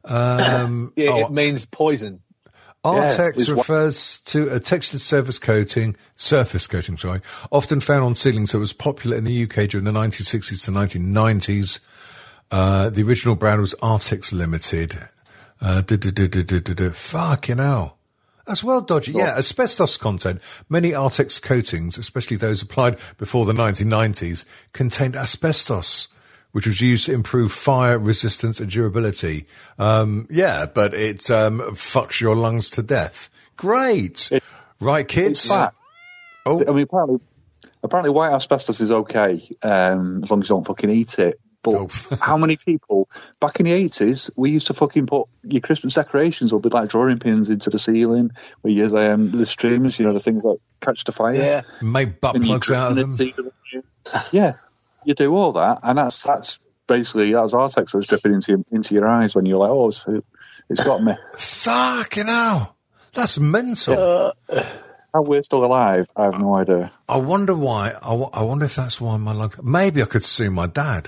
Um, Yeah, oh, it means poison. Artex it's refers to a textured surface coating, surface coating, sorry, often found on ceilings that was popular in the U K during the nineteen sixties to nineteen nineties. Uh, the original brand was Artex Limited. Uh, du- du- du- du- du- du- du. Fucking hell. That's well dodgy. Yeah, asbestos content. Many Artex coatings, especially those applied before the nineteen nineties, contained asbestos, which was used to improve fire resistance and durability. Um, yeah, but it um, fucks your lungs to death. Great. It- right, kids? It's fact. Oh. I mean, apparently, apparently, white asbestos is okay um, as long as you don't fucking eat it. But Oh. how many people back in the eighties? We used to fucking put your Christmas decorations will be like drawing pins into the ceiling, where you um, the streamers, you know, the things that catch the fire. Yeah. Make butt And you plugs out of drip them. in the- Yeah, you do all that, and that's that's basically that was Artex that was dripping into your, into your eyes when you're like, oh, it's, it's got me. Fucking hell. That's mental. Uh, How we're still alive, I have no idea. I wonder why. I, w- I wonder if that's why my lungs. Maybe I could sue my dad.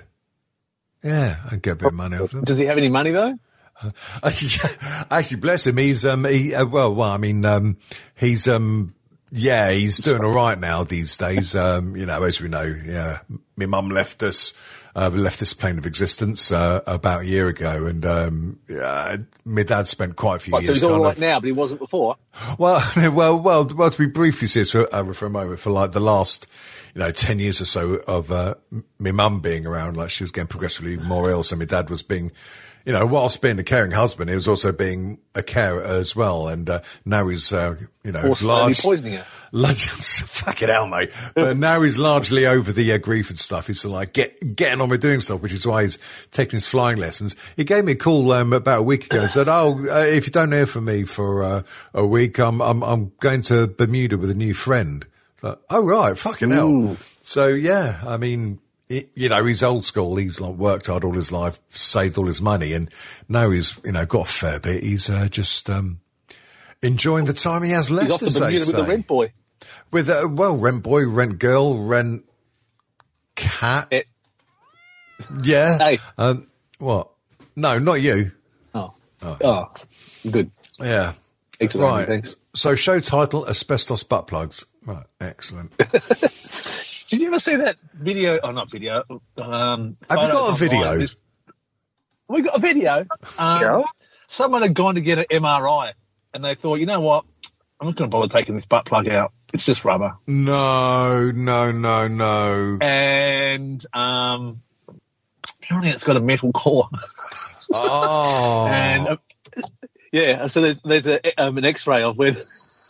Yeah, I'd get a bit of money off him. does he have any money, though? Actually, actually, bless him. He's um, he uh, well, well, I mean, um, he's um, yeah, he's doing all right now these days. Um, you know, as we know, yeah, my mum left us, uh, left this plane of existence uh, about a year ago, and um, yeah, my dad spent quite a few Right, so years. he's all kind right of, now, but he wasn't before. Well, well, well, well. To be briefly serious for, uh, for a moment, for like the last, you know, ten years or so of uh, m- my mum being around, like she was getting progressively more ill, so my dad was being, you know, whilst being a caring husband, he was also being a carer as well. And uh, now he's, uh, you know, Or slowly large, poisoning her. large, fucking hell, mate. But now he's largely over the uh, grief and stuff. He's sort of like get, getting on with doing stuff, which is why he's taking his flying lessons. He gave me a call um, about a week ago and said, "Oh, uh, if you don't hear from me for uh, a week, I'm, I'm I'm going to Bermuda with a new friend." So, oh right, fucking hell. Ooh. So yeah, I mean. It, you know, he's old school. He's like worked hard all his life, saved all his money, and now he's, you know, got a fair bit. He's uh, just um, enjoying the time he has left. He's off as to they Bermuda with the say. rent boy. With uh, well, rent boy, rent girl, rent cat. It, Yeah. Hey. Um, what? No, not you. oh. oh, good. Yeah. Excellent. Right. Thanks. So, show title: Asbestos Butt Plugs. Right. Excellent. Did you ever see that video? Oh, not video. Um, Have you got a photos video? online. This- We got a video. Um, Yeah. Someone had gone to get an M R I, and they thought, you know what? I'm not going to bother taking this butt plug out. It's just rubber. No, no, no, no. And um, apparently, it's got a metal core. Oh. And uh, yeah, so there's, there's a, um, an X-ray of where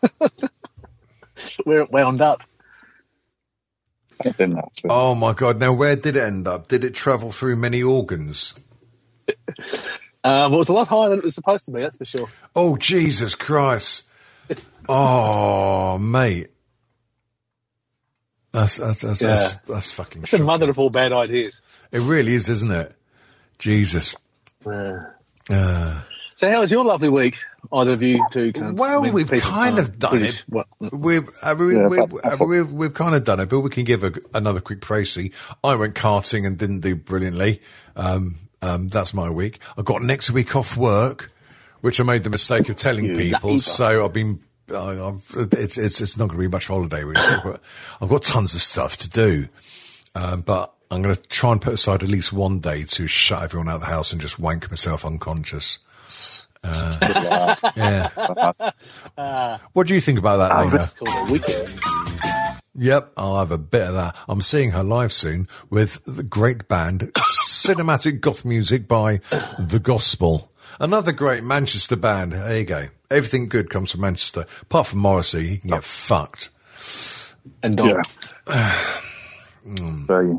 where it wound up. Oh my God! Now, where did it end up? Did it travel through many organs? Um, it was a lot higher than it was supposed to be. That's for sure. Oh Jesus Christ! Oh mate, that's that's that's, Yeah. that's, that's fucking. It's the shocking. mother of all bad ideas. It really is, isn't it? Jesus. Uh, Uh, so, how was your lovely week? Either of you two? Can't, well, I mean, we've people kind can't of done British- it. What? We've, uh, we, Yeah, we, but- uh, we've we've kind of done it, but we can give a, another quick précis. I went karting and didn't do brilliantly. Um, um, that's my week. I got next week off work, which I made the mistake of telling You people. lucky So I've been. I- I've, it's it's it's not going to be much holiday week. I've got, I've got tons of stuff to do, um, but I'm going to try and put aside at least one day to shut everyone out of the house and just wank myself unconscious. Uh, yeah. What do you think about that, Lena? It's called a weekend. Yep, I'll have a bit of that. I'm seeing her live soon with the great band, cinematic goth music by The Gospel. Another great Manchester band. There you go. Everything good comes from Manchester. Apart from Morrissey, he can get fucked. And Don. Yeah. Very.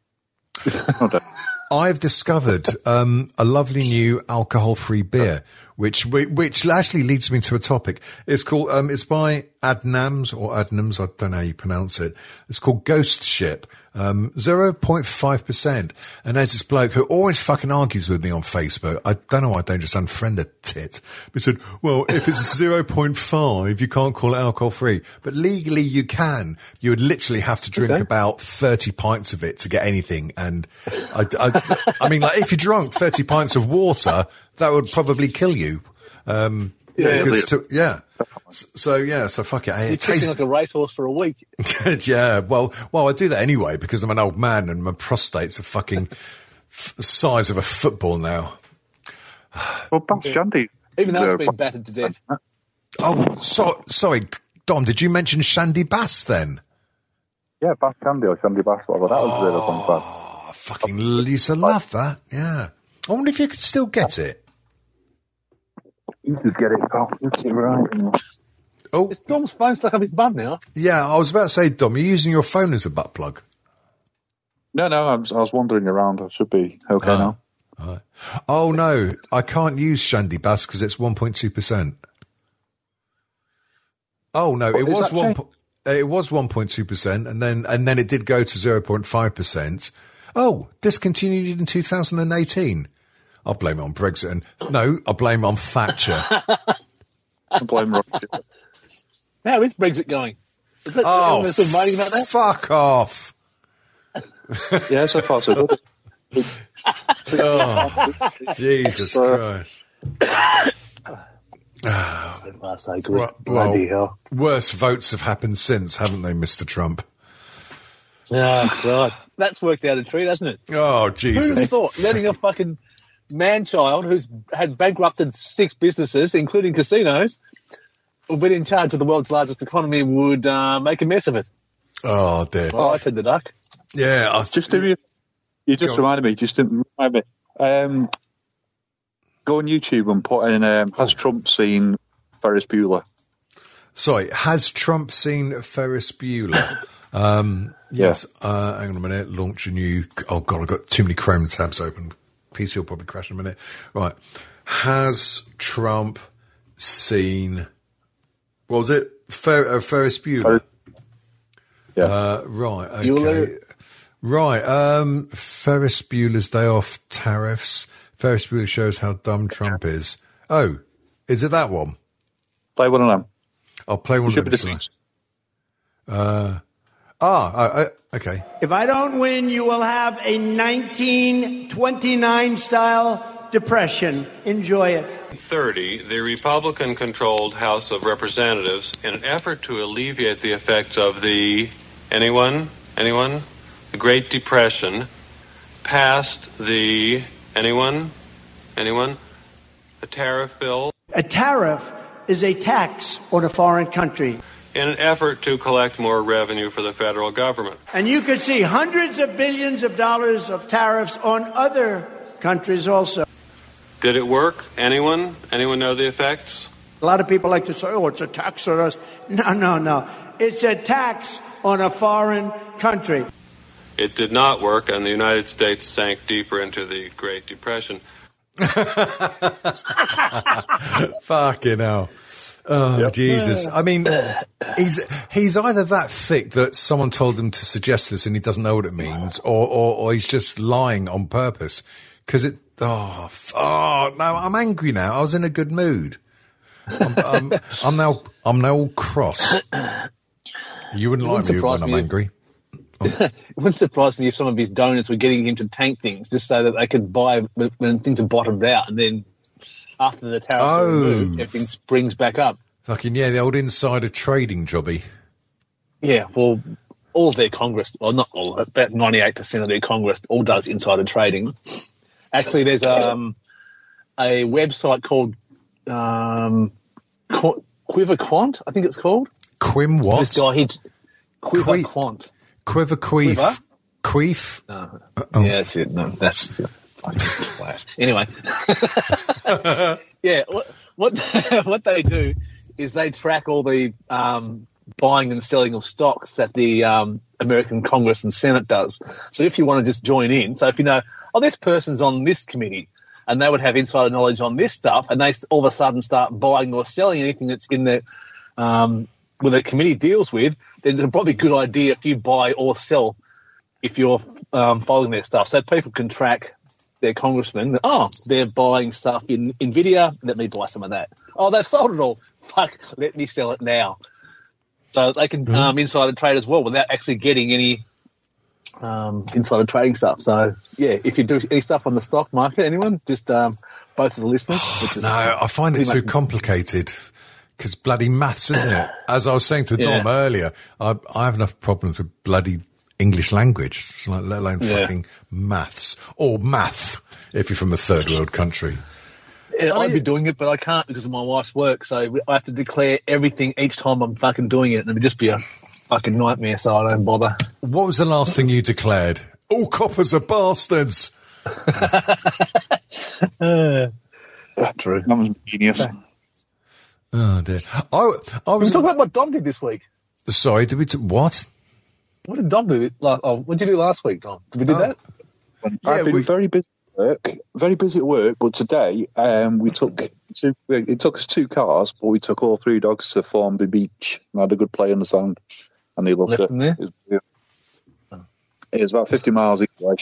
I've discovered um, a lovely new alcohol-free beer, which which actually leads me to a topic. It's called um, it's by Adnams or Adnams. I don't know how you pronounce it. It's called Ghost Ship, um, zero point five percent. And there's this bloke who always fucking argues with me on Facebook. I don't know why I don't just unfriend the tit. But he said, "Well, if it's zero point five, you can't call it alcohol-free, but legally you can. You would literally have to drink Okay. about thirty pints of it to get anything." And I, I, I mean, like if you drank thirty pints of water, that would probably kill you. Um, Yeah. because to, yeah. So, so yeah, so fuck it. You're It kicking tastes, like a racehorse for a week. yeah. Well, well, I do that anyway because I'm an old man and my prostate's a fucking f- the size of a football now. Well, Bass Shandy. Even though uh, it's been battered to death. Oh, so, sorry, Dom. Did you mention Shandy Bass then? Yeah, Bass Shandy or Shandy Bass, whatever. That was really fun. Oh, I fucking used to love that. Yeah. I wonder if you could still get it. You could get it. Oh, get it right. Oh, Is Dom's phone stuck up his bum now? yeah. I was about to say, Dom, you're using your phone as a butt plug. No, no, I was, I was wandering around. I should be okay now. Right. Oh no, I can't use Shandy Bass because it's one point two percent. Oh no, it What, is was that one. changed? po- It was one point two percent, and then and then it did go to zero point five percent. Oh, discontinued in two thousand and eighteen. I'll blame it on Brexit. And no, I'll blame it on Thatcher. I blame Roger. How is Brexit going? Is that, Oh, everyone's still moaning about that? fuck off! Yeah, so far so good. Oh, Jesus Christ! So far, so good. Well, Bloody well, hell. worse votes have happened since, haven't they, Mister Trump? Oh, God. That's worked out a treat, hasn't it? Oh, Who Jesus! would have thought letting a fucking man-child who's had bankrupted six businesses, including casinos, been in charge of the world's largest economy would uh, make a mess of it? Oh, dear. Oh, I said the duck. Yeah, I Just if you, you just Go on. reminded me. Just didn't remind me. Um, Go on YouTube and put in, um, has Trump seen Ferris Bueller? Sorry, has Trump seen Ferris Bueller? um, yes. Yeah. Uh, hang on a minute. Launch a new... Oh, God, I've got too many Chrome tabs open. P C will probably crash in a minute. Right. Has Trump seen... What was it? Fer- uh, Ferris Bueller? Yeah. Uh, right, okay. Bueller. Right, um, Ferris Bueller's Day Off, tariffs. Ferris Bueller shows how dumb Trump is. Oh, is it that one? Play one of them. I'll play one of them. Uh, ah, uh, okay. If I don't win, you will have a nineteen twenty-nine style depression. Enjoy it. thirty, the Republican-controlled House of Representatives, in an effort to alleviate the effects of the, anyone, anyone, the Great Depression, passed the, anyone, anyone, a tariff bill. A tariff is a tax on a foreign country. In an effort to collect more revenue for the federal government. And you could see hundreds of billions of dollars of tariffs on other countries also. Did it work? Anyone? Anyone know the effects? A lot of people like to say, oh, it's a tax on us. No, no, no. It's a tax on a foreign country. It did not work, and the United States sank deeper into the Great Depression. Fucking hell. Oh, yep. Jesus. I mean, he's he's either that thick that someone told him to suggest this and he doesn't know what it means, or, or, or he's just lying on purpose. Because it... Oh, f- oh, no, I'm angry now. I was in a good mood. I'm, I'm, I'm now I'm now all cross. You wouldn't like me when I'm angry. Oh. It wouldn't surprise me if some of his donors were getting him to tank things just so that they could buy when, when things are bottomed out, and then after the tariffs oh. are removed, everything springs back up. Fucking yeah, the old insider trading jobby. Yeah, well, all of their Congress, well, not all, about ninety-eight percent of their Congress all does insider trading. Actually, there's um, a website called um, Qu- Quiver Quant, I think it's called. Quim what? This guy, he Quiver Que- Quant. Quiver Queef. Queef? No. Yeah, that's it. No, that's anyway. Yeah, what what, what they do is they track all the um, buying and selling of stocks that the um, American Congress and Senate does. So if you want to just join in, so if you know, oh, this person's on this committee, and they would have insider knowledge on this stuff, and they all of a sudden start buying or selling anything that's in the um, where the committee deals with, then it's probably a good idea if you buy or sell if you're um, following their stuff. So people can track their congressmen. Oh, they're buying stuff in NVIDIA. Let me buy some of that. Oh, they've sold it all. Fuck, let me sell it now. So they can um, insider trade as well without actually getting any um, insider trading stuff. So, yeah, if you do any stuff on the stock market, anyone, just um, both of the listeners. Which is no, I find it so complicated because bloody maths, isn't it? As I was saying to Dom yeah. earlier, I, I have enough problems with bloody English language, let alone yeah. fucking maths or math if you're from a third world country. Yeah, I'd be doing it, but I can't because of my wife's work. So I have to declare everything each time I'm fucking doing it, and it would just be a fucking nightmare. So I don't bother. What was the last thing you declared? All coppers are bastards. uh, True. That was genius. Oh dear. I, I was Can we talk about what Dom did this week? Sorry, did we? T- what? What did Dom do? Last, oh, what did you do last week, Dom? Did we do oh. that? I've yeah, been we... very busy. Work, very busy at work, but today um, we took two, it took us two cars, but we took all three dogs to Formby Beach and had a good play in the sand, and they loved Left it. There? It, was, oh. it was about fifty miles each way.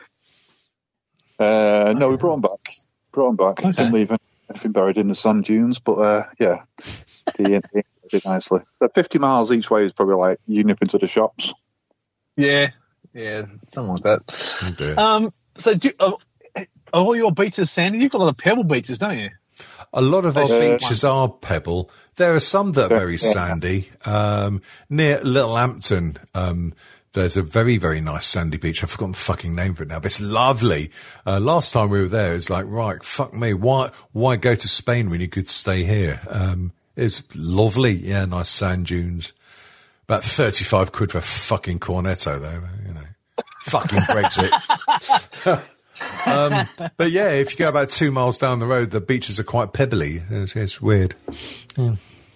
Uh, no, we brought them back. Brought them back. Okay. Didn't leave anything buried in the sand dunes, but uh, yeah, they, they did nicely. So fifty miles each way is probably like you nip into the shops. Yeah, yeah, something like that. Oh um, so do you, uh, are all your beaches sandy? You've got a lot of pebble beaches, don't you? A lot of our uh, beaches are pebble. There are some that are very yeah. sandy. Um, near Littlehampton, um, there's a very, very nice sandy beach. I've forgotten the fucking name for it now, but it's lovely. Uh, last time we were there, it was like, right, fuck me. Why, why go to Spain when you could stay here? Um, it's lovely. Yeah, nice sand dunes. About thirty-five quid for a fucking cornetto, though, you know. Fucking Brexit. Um, but yeah, if you go about two miles down the road, the beaches are quite pebbly. It's, it's weird. Yeah.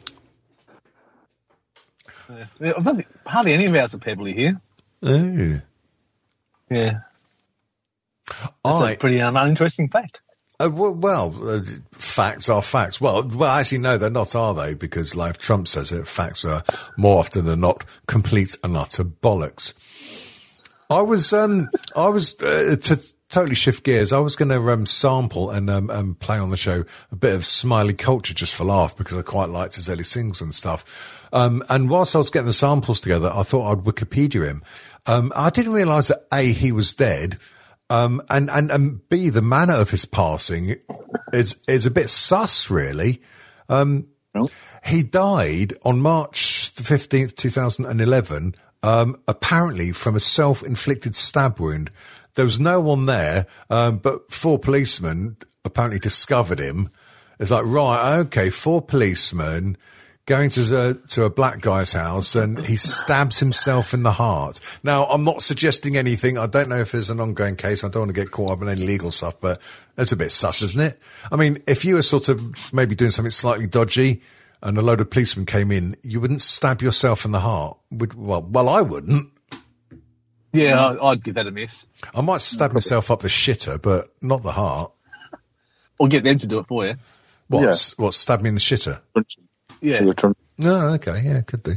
Yeah. I don't think, hardly any of ours are pebbly here. Oh. Yeah. That's I, a pretty um, uninteresting fact. Uh, well, well uh, facts are facts. Well, well, actually, no, they're not, are they? Because, like Trump says it, facts are more often than not complete and utter bollocks. I was, um, I was uh, to totally shift gears. I was going to um, sample and um, um, play on the show a bit of Smiley Culture just for laugh because I quite liked his early sings and stuff. Um, and whilst I was getting the samples together, I thought I'd Wikipedia him. Um, I didn't realise that A, he was dead. Um, and, and, and B, the manner of his passing is, is a bit sus, really. Um, no. He died on March the fifteenth, two thousand eleven, um, apparently from a self-inflicted stab wound. There was no one there, um, but four policemen apparently discovered him. It's like, right, okay, four policemen going to a, to a black guy's house and he stabs himself in the heart. Now, I'm not suggesting anything. I don't know if there's an ongoing case. I don't want to get caught up in any legal stuff, but that's a bit sus, isn't it? I mean, if you were sort of maybe doing something slightly dodgy and a load of policemen came in, you wouldn't stab yourself in the heart. Would, well, well, I wouldn't. Yeah, I, I'd give that a miss. I might stab myself up the shitter, but not the heart. Or get them to do it for you. What? Yeah. S- what, stab me in the shitter? Yeah. No, okay, yeah, could do.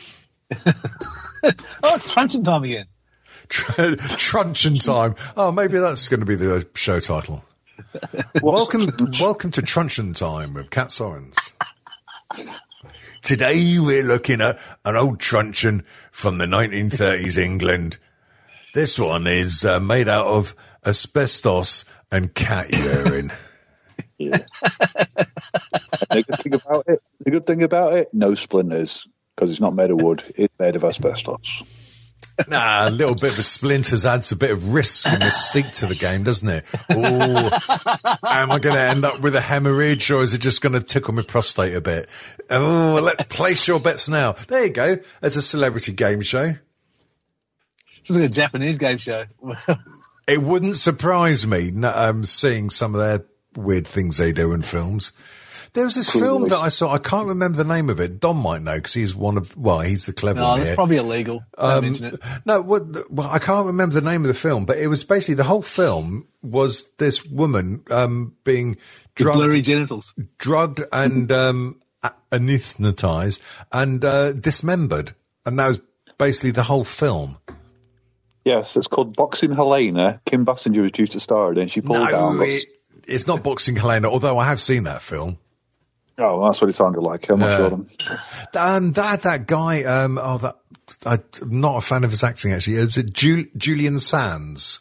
Oh, it's truncheon time again. Tr- Truncheon time. Oh, maybe that's going to be the show title. welcome, welcome to Truncheon time with Cat Sorens. Today we're looking at an old truncheon from the nineteen thirties England. This one is uh, made out of asbestos and cat urine. Yeah. The good thing about it, the good thing about it, no splinters because it's not made of wood; it's made of asbestos. Nah, a little bit of splinters adds a bit of risk and mystique to the game, doesn't it? Oh, am I going to end up with a hemorrhage, or is it just going to tickle my prostate a bit? Oh, let's place your bets now. There you go. It's a celebrity game show. It's like a Japanese game show. It wouldn't surprise me um, seeing some of their weird things they do in films. There was this cool. film that I saw. I can't remember the name of it. Don might know because he's one of. Well, he's the clever no, one that's here. Probably illegal. Don't Um, mention it. no, what, well, I can't remember the name of the film, but it was basically the whole film was this woman um, being drugged, blurry genitals, drugged and um, anesthetized and uh, dismembered, and that was basically the whole film. Yes, it's called Boxing Helena. Kim Basinger was due to star it, and she pulled no, down. It, it's not Boxing Helena, although I have seen that film. Oh, that's what it sounded like. I'm not uh, sure. Them. Um, that that guy. Um, oh, that I'm not a fan of his acting. Actually, was it Jul- Julian Sands?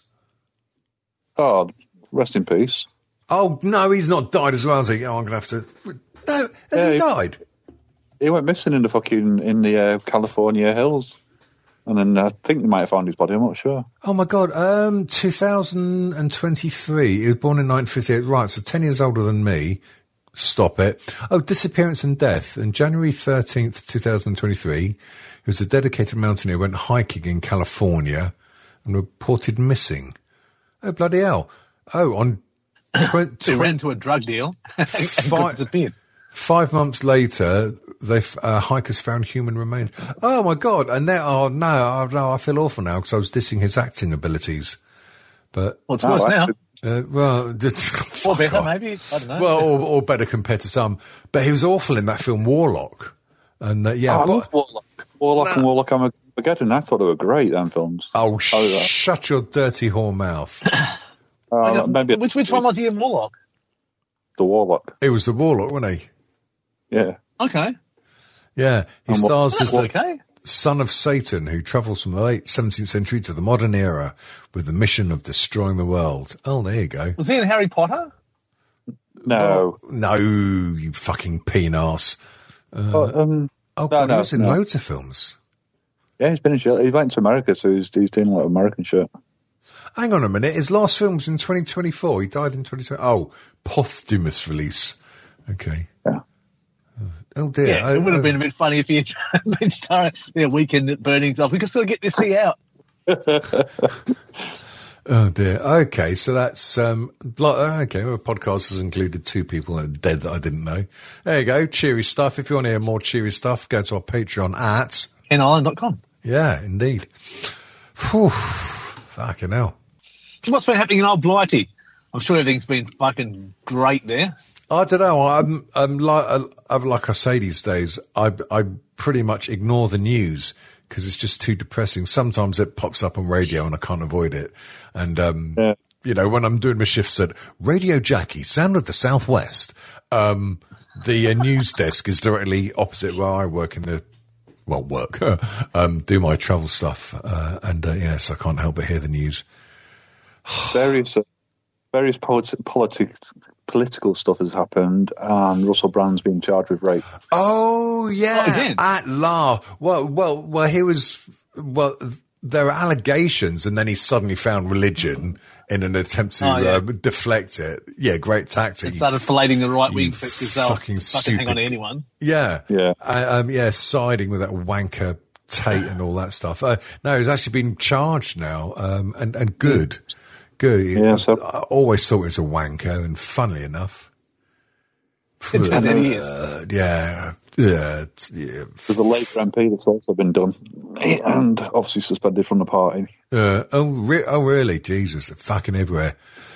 Oh, rest in peace. Oh no, he's not died as well. As he? Oh, I'm gonna have to. No, has yeah, he died? He went missing in the fucking in the uh, California hills, and then I think they might have found his body. I'm not sure. Oh my god, um, two thousand twenty-three. He was born in nineteen fifty-eight. Right, so ten years older than me. Stop it. Oh, disappearance and death. On January thirteenth, twenty twenty-three, he was a dedicated mountaineer, went hiking in California and reported missing. Oh, bloody hell. Oh, on... Tw- he ran to a drug deal and five, disappeared. Five months later, they uh, hikers found human remains. Oh, my God. And now, oh, no, oh, no, I feel awful now because I was dissing his acting abilities. But Well, it's worse oh, now. Uh, well, just, or better, off. maybe. I don't know. Well, or, or better compared to some. But he was awful in that film Warlock. And uh, yeah, oh, I but, love Warlock. Warlock nah. and Warlock Armageddon. I thought they were great. Them films. Oh, sh- oh shut your dirty whore mouth. uh, maybe which which one was he in Warlock? The Warlock. It was the Warlock, wasn't he? Yeah. Okay. Yeah, he and stars what, as the okay. son of Satan who travels from the late seventeenth century to the modern era with the mission of destroying the world. Oh, there you go. Was he in Harry Potter? No. Oh, no, you fucking peen-arse. Uh, oh, um, oh, God, no, he was in no. loads of films. Yeah, he's been in shit. He went to America, so he's, he's doing a lot of American shit. Hang on a minute. His last film was in twenty twenty-four. He died in twenty twenty. Oh, posthumous release. Okay. Yeah. Oh, dear. Yeah, oh, it would have oh. been a bit funny if he had been starring their weekend at Burning stuff. We could still get this thing out. Oh dear. Okay, so that's um. Like, okay, well, podcast has included two people that are dead that I didn't know. There you go. Cheery stuff. If you want to hear more cheery stuff, go to our Patreon at ken island dot com. Yeah, indeed. Whew, fucking hell. So what's been happening in Old Blighty? I'm sure everything's been fucking great there. I don't know. I'm, I'm like, I'm like I say these days, I, I pretty much ignore the news because it's just too depressing. Sometimes it pops up on radio and I can't avoid it. And, um, yeah. you know, when I'm doing my shifts at Radio Jackie, Sound of the Southwest, um, the uh, news desk is directly opposite where I work in the, well, work, um, do my travel stuff. Uh, and, uh, yes, I can't help but hear the news. various, uh, various politi- politi- political stuff has happened, and Russell Brand's been charged with rape. Oh, yeah. Oh, at last. Well, well, well, he was, well, there are allegations, and then he suddenly found religion in an attempt to oh, yeah. uh, deflect it. Yeah, great tactic. It started filleting the right wing because they'll fucking, fucking hang on to anyone. Yeah. Yeah. Uh, um, yeah, siding with that wanker Tate and all that stuff. Uh, no, he's actually been charged now, um, and, and good. Good. Yeah, so- I always thought he was a wanker, and funnily enough. It turns out he is. Uh, yeah. Yeah, yeah. There's a Labour M P that's also been done, and obviously suspended from the party. Uh, oh, re- oh, really? Jesus, they're fucking everywhere.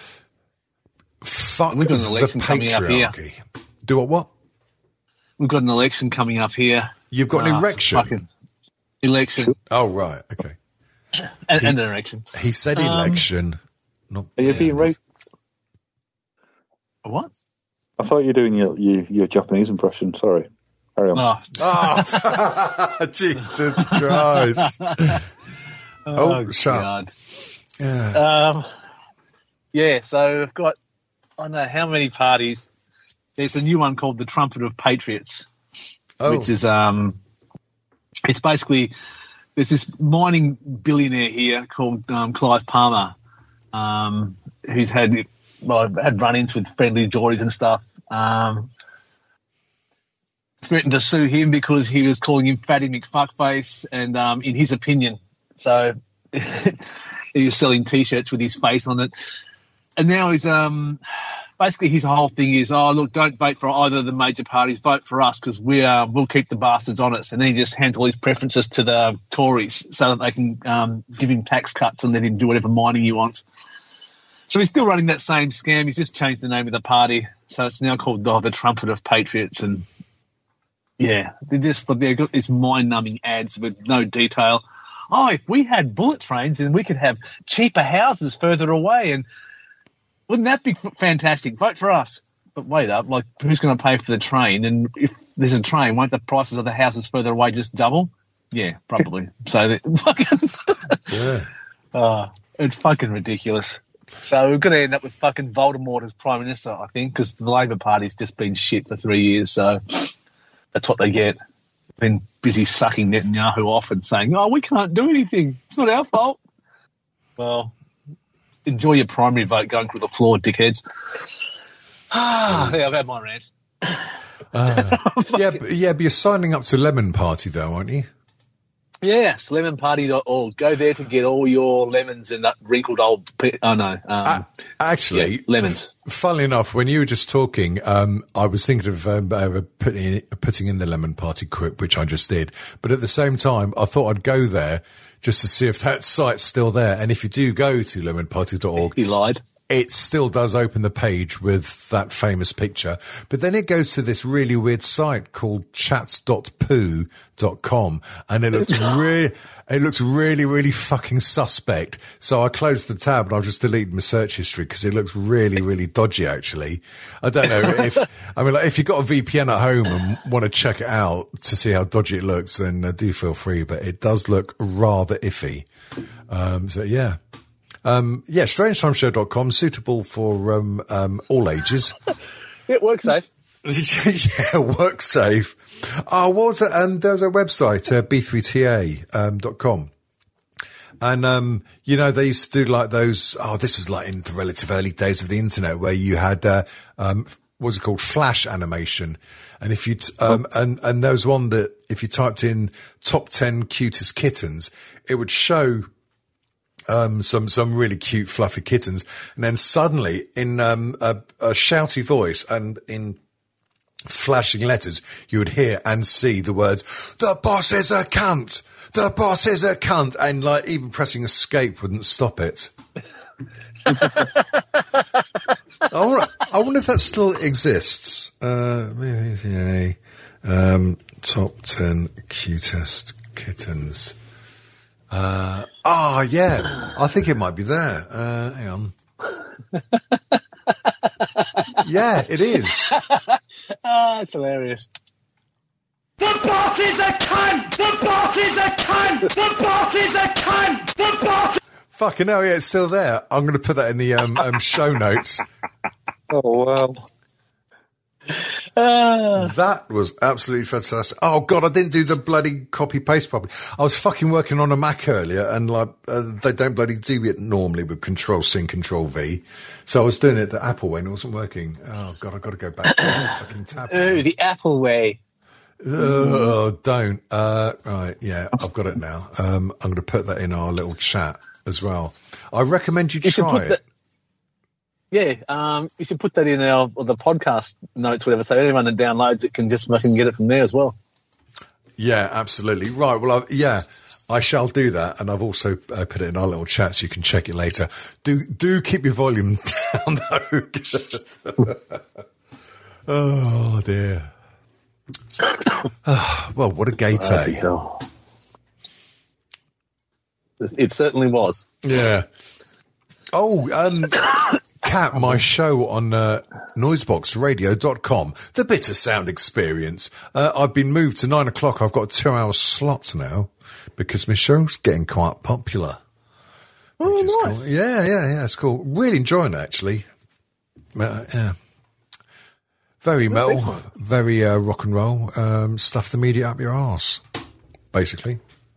Fuck We've got an the election coming up here. patriarchy. Do what? What? We've got an election coming up here. You've got an Uh, erection. fucking election. Oh, right. Okay. And, He- and an erection. He said Um, election. Not. Are you being racist? What? I thought you were doing your, your, your Japanese impression. Sorry. Carry on. Oh, Oh, Jesus Christ. Oh, shut God. Yeah. Um, yeah, so I've got, I don't know how many parties. There's a new one called the Trumpet of Patriots, Oh. which is, um, it's basically, there's this mining billionaire here called um, Clive Palmer, um, who's had, well, had run-ins with friendly Geordies and stuff. Um, threatened to sue him because he was calling him Fatty McFuckface, and um, in his opinion, so he was selling T-shirts with his face on it. And now he's um, basically his whole thing is, oh look, don't vote for either of the major parties, vote for us because we uh, we'll keep the bastards honest. And then he just hands all his preferences to the Tories so that they can um, give him tax cuts and let him do whatever mining he wants. So he's still running that same scam. He's just changed the name of the party, so it's now called oh, the Trumpet of Patriots. And yeah, they're just they've got these mind-numbing ads with no detail. Oh, if we had bullet trains, then we could have cheaper houses further away, and wouldn't that be f- fantastic? Vote for us. But wait up, like who's going to pay for the train? And if there's a train, won't the prices of the houses further away just double? Yeah, probably. So they, fucking, Yeah. uh, it's fucking ridiculous. So we're going to end up with fucking Voldemort as Prime Minister, I think, because the Labor Party's just been shit for three years. So that's what they get. Been busy sucking Netanyahu off and saying, oh, we can't do anything. It's not our fault. Well, enjoy your primary vote going through the floor, dickheads. Ah, yeah, I've had my rant. Uh, yeah, but, yeah, but you're signing up to Lemon Party, though, aren't you? Yes, lemon party dot org. Go there to get all your lemons and that wrinkled old... Pe- oh, no. Um, Uh, actually, yeah, lemons. Funnily enough, when you were just talking, um, I was thinking of um, uh, putting, putting in the Lemon Party quip, which I just did. But at the same time, I thought I'd go there just to see if that site's still there. And if you do go to lemon party dot org... He lied. It still does open the page with that famous picture. But then it goes to this really weird site called chats dot poo dot com. And it looks really, it looks really, really fucking suspect. So I closed the tab and I've just deleted my search history because it looks really, really dodgy, actually. I don't know if, I mean, like, if you've got a V P N at home and want to check it out to see how dodgy it looks, then uh, do feel free. But it does look rather iffy. Um, so yeah. Um, yeah, strange time show dot com, suitable for um, um, all ages. It works safe. Yeah, work safe. Oh, what was it? And there's a website, uh, b three t a dot com. And, um, you know, they used to do like those, oh, this was like in the relative early days of the internet where you had, uh, um, what was it called? Flash animation. And if you, t- um, and, and there was one that if you typed in top ten cutest kittens, it would show Um, some some really cute fluffy kittens, and then suddenly in um, a, a shouty voice and in flashing letters, you would hear and see the words, "The boss is a cunt! The boss is a cunt!" And like even pressing escape wouldn't stop it. I wonder, I wonder if that still exists. Uh, maybe, um, top ten cutest kittens. Uh, oh, yeah. I think it might be there. Uh, hang on. Yeah, it is. Ah, it's hilarious. The boss is a cunt! The boss is a cunt! The boss is a cunt! The boss. Fucking hell, yeah, it's still there. I'm going to put that in the um, um, show notes. Oh, wow. Uh, that was absolutely fantastic. Oh God, I didn't do the bloody copy paste properly. I was fucking working on a Mac earlier, and like uh, they don't bloody do it normally with Control C, Control V. So I was doing it the Apple way, and it wasn't working. Oh God, I've got to go back to the fucking tab. Oh, the Apple way. Oh, don't. Uh, right, yeah, I've got it now. Um, I'm going to put that in our little chat as well. I recommend you, you try it. That- Yeah, um, you should put that in our the podcast notes, whatever. So anyone that downloads it can just fucking get it from there as well. Yeah, absolutely. Right. Well, I, yeah, I shall do that, and I've also uh, put it in our little chat so you can check it later. Do do keep your volume down, though. Oh dear. Well, what a gay day. It certainly was. Yeah. Oh, um. Cat, my show on uh, noisebox radio dot com, The Bitter Sound Experience. Uh, I've been moved to nine o'clock. I've got a two-hour slot now because my show's getting quite popular. Oh, nice. Cool. Yeah, yeah, yeah, it's cool. Really enjoying it, actually. Uh, yeah. Very That's metal, excellent. very uh, rock and roll. Um, stuff the media up your arse, basically.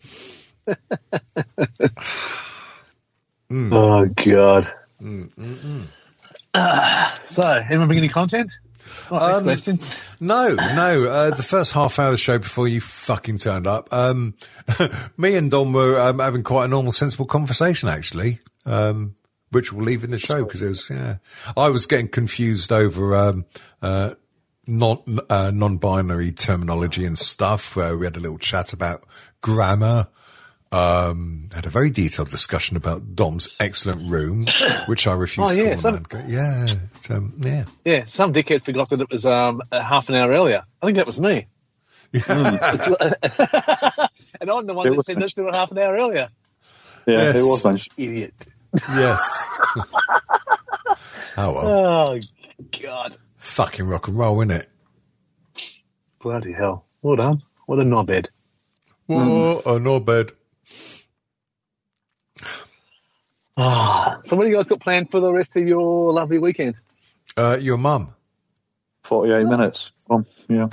mm. Oh, God. Mm, mm, mm. Uh, so, anyone bring any content? Oh, next um, question. No, no. Uh, the first half hour of the show before you fucking turned up, um, me and Don were um, having quite a normal, sensible conversation, actually, um, which we'll leave in the show because it was, yeah. I was getting confused over um, uh, non uh, non-binary terminology and stuff. Where we had a little chat about grammar. Um, had a very detailed discussion about Dom's excellent room, which I refuse oh, to yeah, call some, a man. Yeah, um, yeah. Yeah, some dickhead forgot that it was um, half an hour earlier. I think that was me. Yeah. And I'm the one it that said, let's do it half an hour earlier. Yeah, yes. it was lunch. Idiot. Yes. Oh, well. Oh, God. Fucking rock and roll, innit? Bloody hell. Well done. What a knobhead. Whoa, mm. a knobhead. Oh, so what do you guys got planned for the rest of your lovely weekend? Uh, your mum. forty-eight minutes. Um, yeah.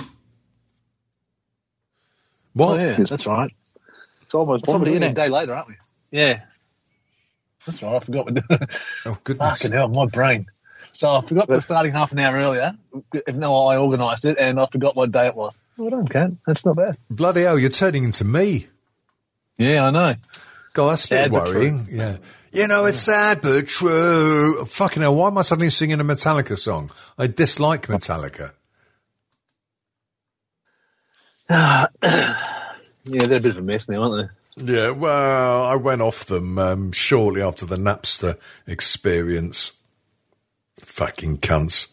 What? Oh, yeah, that's right. It's almost it's one, a isn't day it? later, aren't we? Yeah. That's right, I forgot. We're doing Oh, goodness. Fucking hell, my brain. So I forgot we're starting half an hour earlier, even though I organised it, and I forgot what day it was. Well done, Kat. That's not bad. Bloody hell, you're turning into me. Yeah, I know. God, that's a bit Sad but worrying. Yeah. You know, it's sad but true. Fucking hell, why am I suddenly singing a Metallica song? I dislike Metallica. yeah, they're a bit of a mess now, aren't they? Yeah, well, I went off them um, shortly after the Napster experience. Fucking cunts.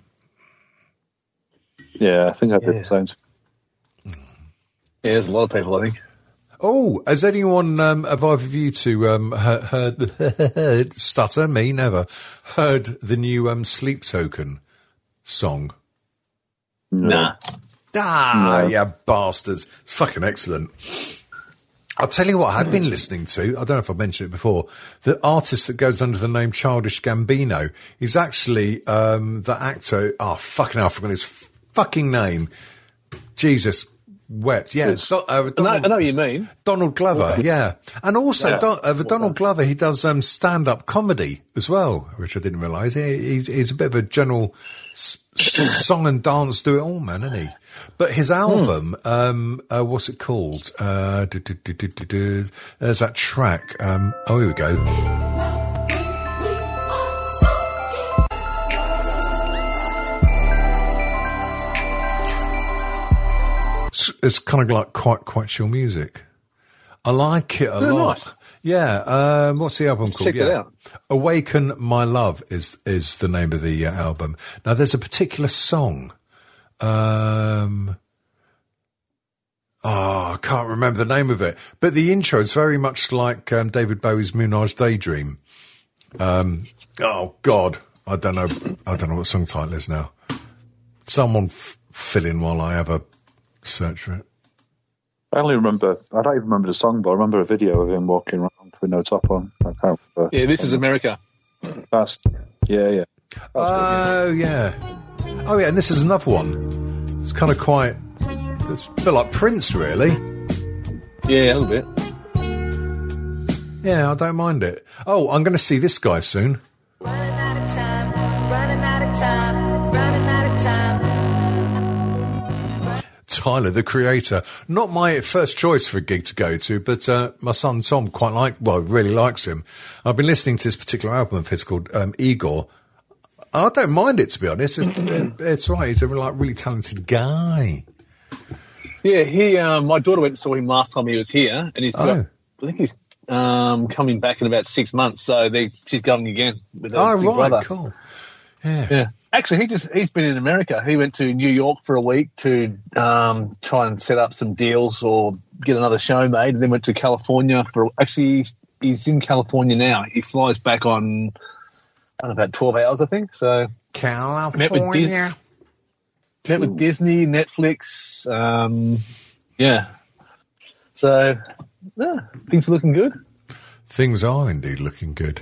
Yeah, I think I did Yeah. the same. Yeah, there's a lot of people, I think. Oh, has anyone, um, have either of you two um, heard, heard, stutter, me, never, heard the new um, Sleep Token song? No. Nah. Ah, No. yeah, bastards. It's fucking excellent. I'll tell you what I had been listening to. I don't know if I mentioned it before. The artist that goes under the name Childish Gambino is actually um, the actor. Oh, fucking hell, I forgot his fucking name. Jesus. Wet, yeah. It's- Do- uh, I know, Donald, I know what you mean. Donald Glover, yeah. And also, Yeah. Don, uh, Donald Glover, he does um, stand-up comedy as well, which I didn't realise. He, he, he's a bit of a general s- s- song and dance do it all man, isn't he? But his album, hmm. um, uh, what's it called? Uh, do, do, do, do, do, do. There's that track. Um, oh, here we go. It's, it's kind of like quite quite chill music. I like it a oh, lot. Nice. Yeah. Um, what's the album Let's called? check yeah. it out. Awaken My Love is is the name of the uh, album. Now, there's a particular song. Um, oh, I can't remember the name of it. But the intro is very much like um, David Bowie's Moonage Daydream. Um, oh, God. I don't know. I don't know what the song title is now. Someone f- fill in while I have a search for it. I only remember, I don't even remember the song, but I remember a video of him walking around with no top on. I can't remember. Yeah, This Is America. That's, yeah, yeah. Oh, yeah. Oh, yeah, and this is another one. It's kind of quite, it's a bit like Prince, really. Yeah, a little bit. Yeah, I don't mind it. Oh, I'm going to see this guy soon. Running out of time, running out of time, running out of time. Tyler, the Creator. Not my first choice for a gig to go to, but uh, my son Tom quite like, well, really likes him. I've been listening to this particular album of his called um, Igor. I don't mind it, to be honest. It, it, it's right. He's a like, really talented guy. Yeah, he. Um, my daughter went and saw him last time he was here, and he's got, Oh. I think he's um, coming back in about six months. So they, she's going again with her Oh, big right, brother. cool. Yeah. Yeah. Actually, he just he's been in America. He went to New York for a week to um, try and set up some deals or get another show made, and then went to California for. Actually, he's, he's in California now. He flies back on I don't know, about twelve hours, I think. So California. met with, Dis- met with Disney, Netflix. Um, yeah. So yeah, things are looking good. Things are indeed looking good.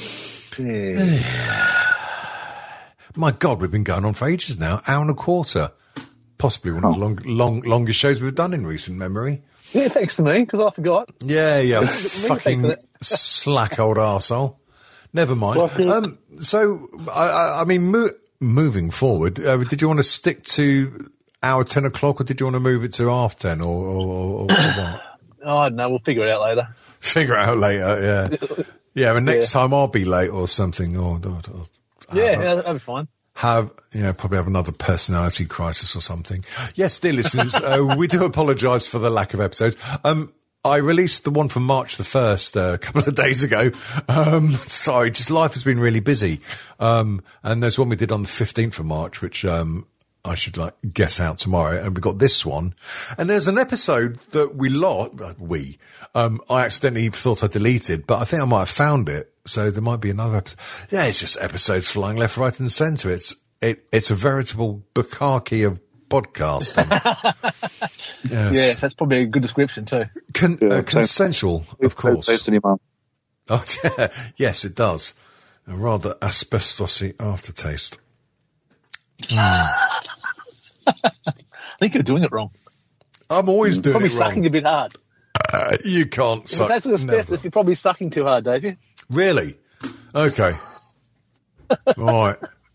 Yeah. My God, we've been going on for ages now. Hour and a quarter. Possibly one of the long, long, longest shows we've done in recent memory. Yeah, thanks to me, because I forgot. Yeah, yeah. Fucking slack old arsehole. Never mind. Um, so, I, I, I mean, mo- moving forward, uh, did you want to stick to hour ten o'clock, or did you want to move it to half ten, or, or, or, or what? Oh, I don't know. We'll figure it out later. Figure it out later, yeah. Yeah, and next Yeah. time I'll be late or something, or... or, or Yeah, yeah, that'll be fine. have, you know, probably have another personality crisis or something. Yes, dear listeners, uh, we do apologise for the lack of episodes. Um, I released the one from March the first uh, a couple of days ago. Um, sorry, just life has been really busy. Um, and there's one we did on the fifteenth of March, which um, I should like guess out tomorrow. And we got this one. And there's an episode that we lost, we, um, I accidentally thought I deleted, but I think I might have found it. So there might be another episode. Yeah, it's just episodes flying left, right, and centre. It's it, it's a veritable bukkake of podcasting. Yes. Yeah, that's probably a good description too. Con- uh, consensual, of course. Taste any mum. Oh, yeah. Yes, it does. A rather asbestosy aftertaste. Mm. I think you're doing it wrong. I'm always doing probably it wrong. sucking a bit hard. Uh, you can't If suck. that's an asbestos, never. you're probably sucking too hard, Dave. You? Really? Okay. Right.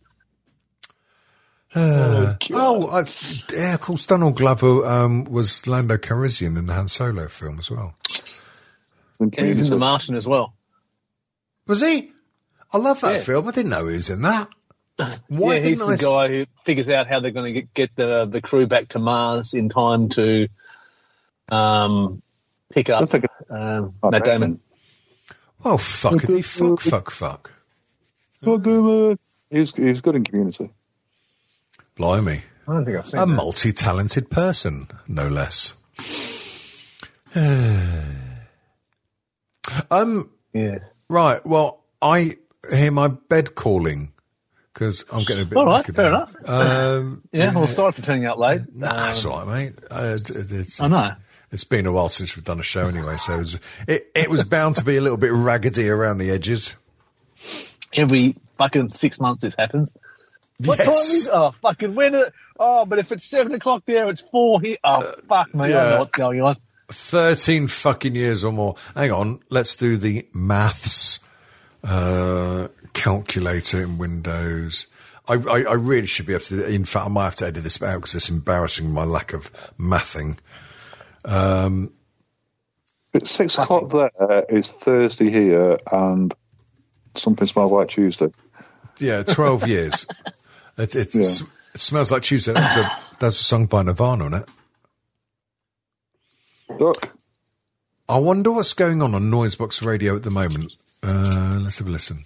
Uh, oh, I, yeah, of course, Donald Glover um, was Lando Calrissian in the Han Solo film as well. And he was in The Martian as well. Was he? I love that Yeah. film. I didn't know he was in that. Why yeah, he's didn't the I... guy who figures out how they're going to get, get the the crew back to Mars in time to um, pick up um, Matt Damon. Oh, fuckity fuck, fuck, fuck. He's, he's good in Community. Blimey. I don't think I've seen A that. multi-talented person, no less. um. Yes. Right, well, I hear my bed calling because I'm getting a bit... All right, knackered fair now. enough. Um, Yeah, well, sorry for turning out late. Nah, Um, that's all right, mate. Uh, it, it's, I know. It's been a while since we've done a show anyway, so it was, it, it was bound to be a little bit raggedy around the edges. Every fucking six months this happens. What Yes. time is Oh, fucking when? It, oh, but if it's seven o'clock there, it's four here. Oh, fuck me. I don't yeah. know what's going on. thirteen fucking years or more. Hang on, let's do the maths uh, calculator in Windows. I, I, I really should be able to. In fact, I might have to edit this out because it's embarrassing, my lack of mathing. Um, it's six o'clock there. It's Thursday here, and something smells like Tuesday. Yeah, twelve years. It, it, Yeah. it smells like Tuesday. That's a, that's a song by Nirvana, isn't it? Look. I wonder what's going on on Noisebox Radio at the moment. Uh, let's have a listen.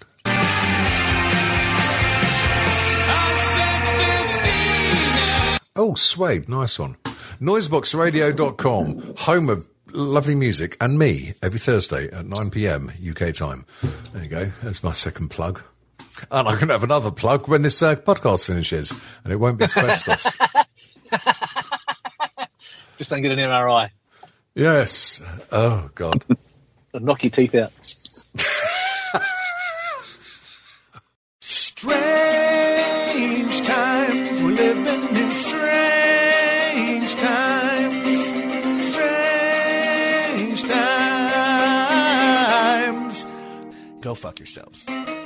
Oh, Suede, nice one. noisebox radio dot com, home of lovely music, and me, every Thursday at nine p.m. U K time. There you go, that's my second plug. And I can have another plug when this uh, podcast finishes, and it won't be asbestos. Just don't get an M R I. Yes. Oh, God. They'll knock your teeth out. Strange times, we're living in strange times, strange times. Go fuck yourselves.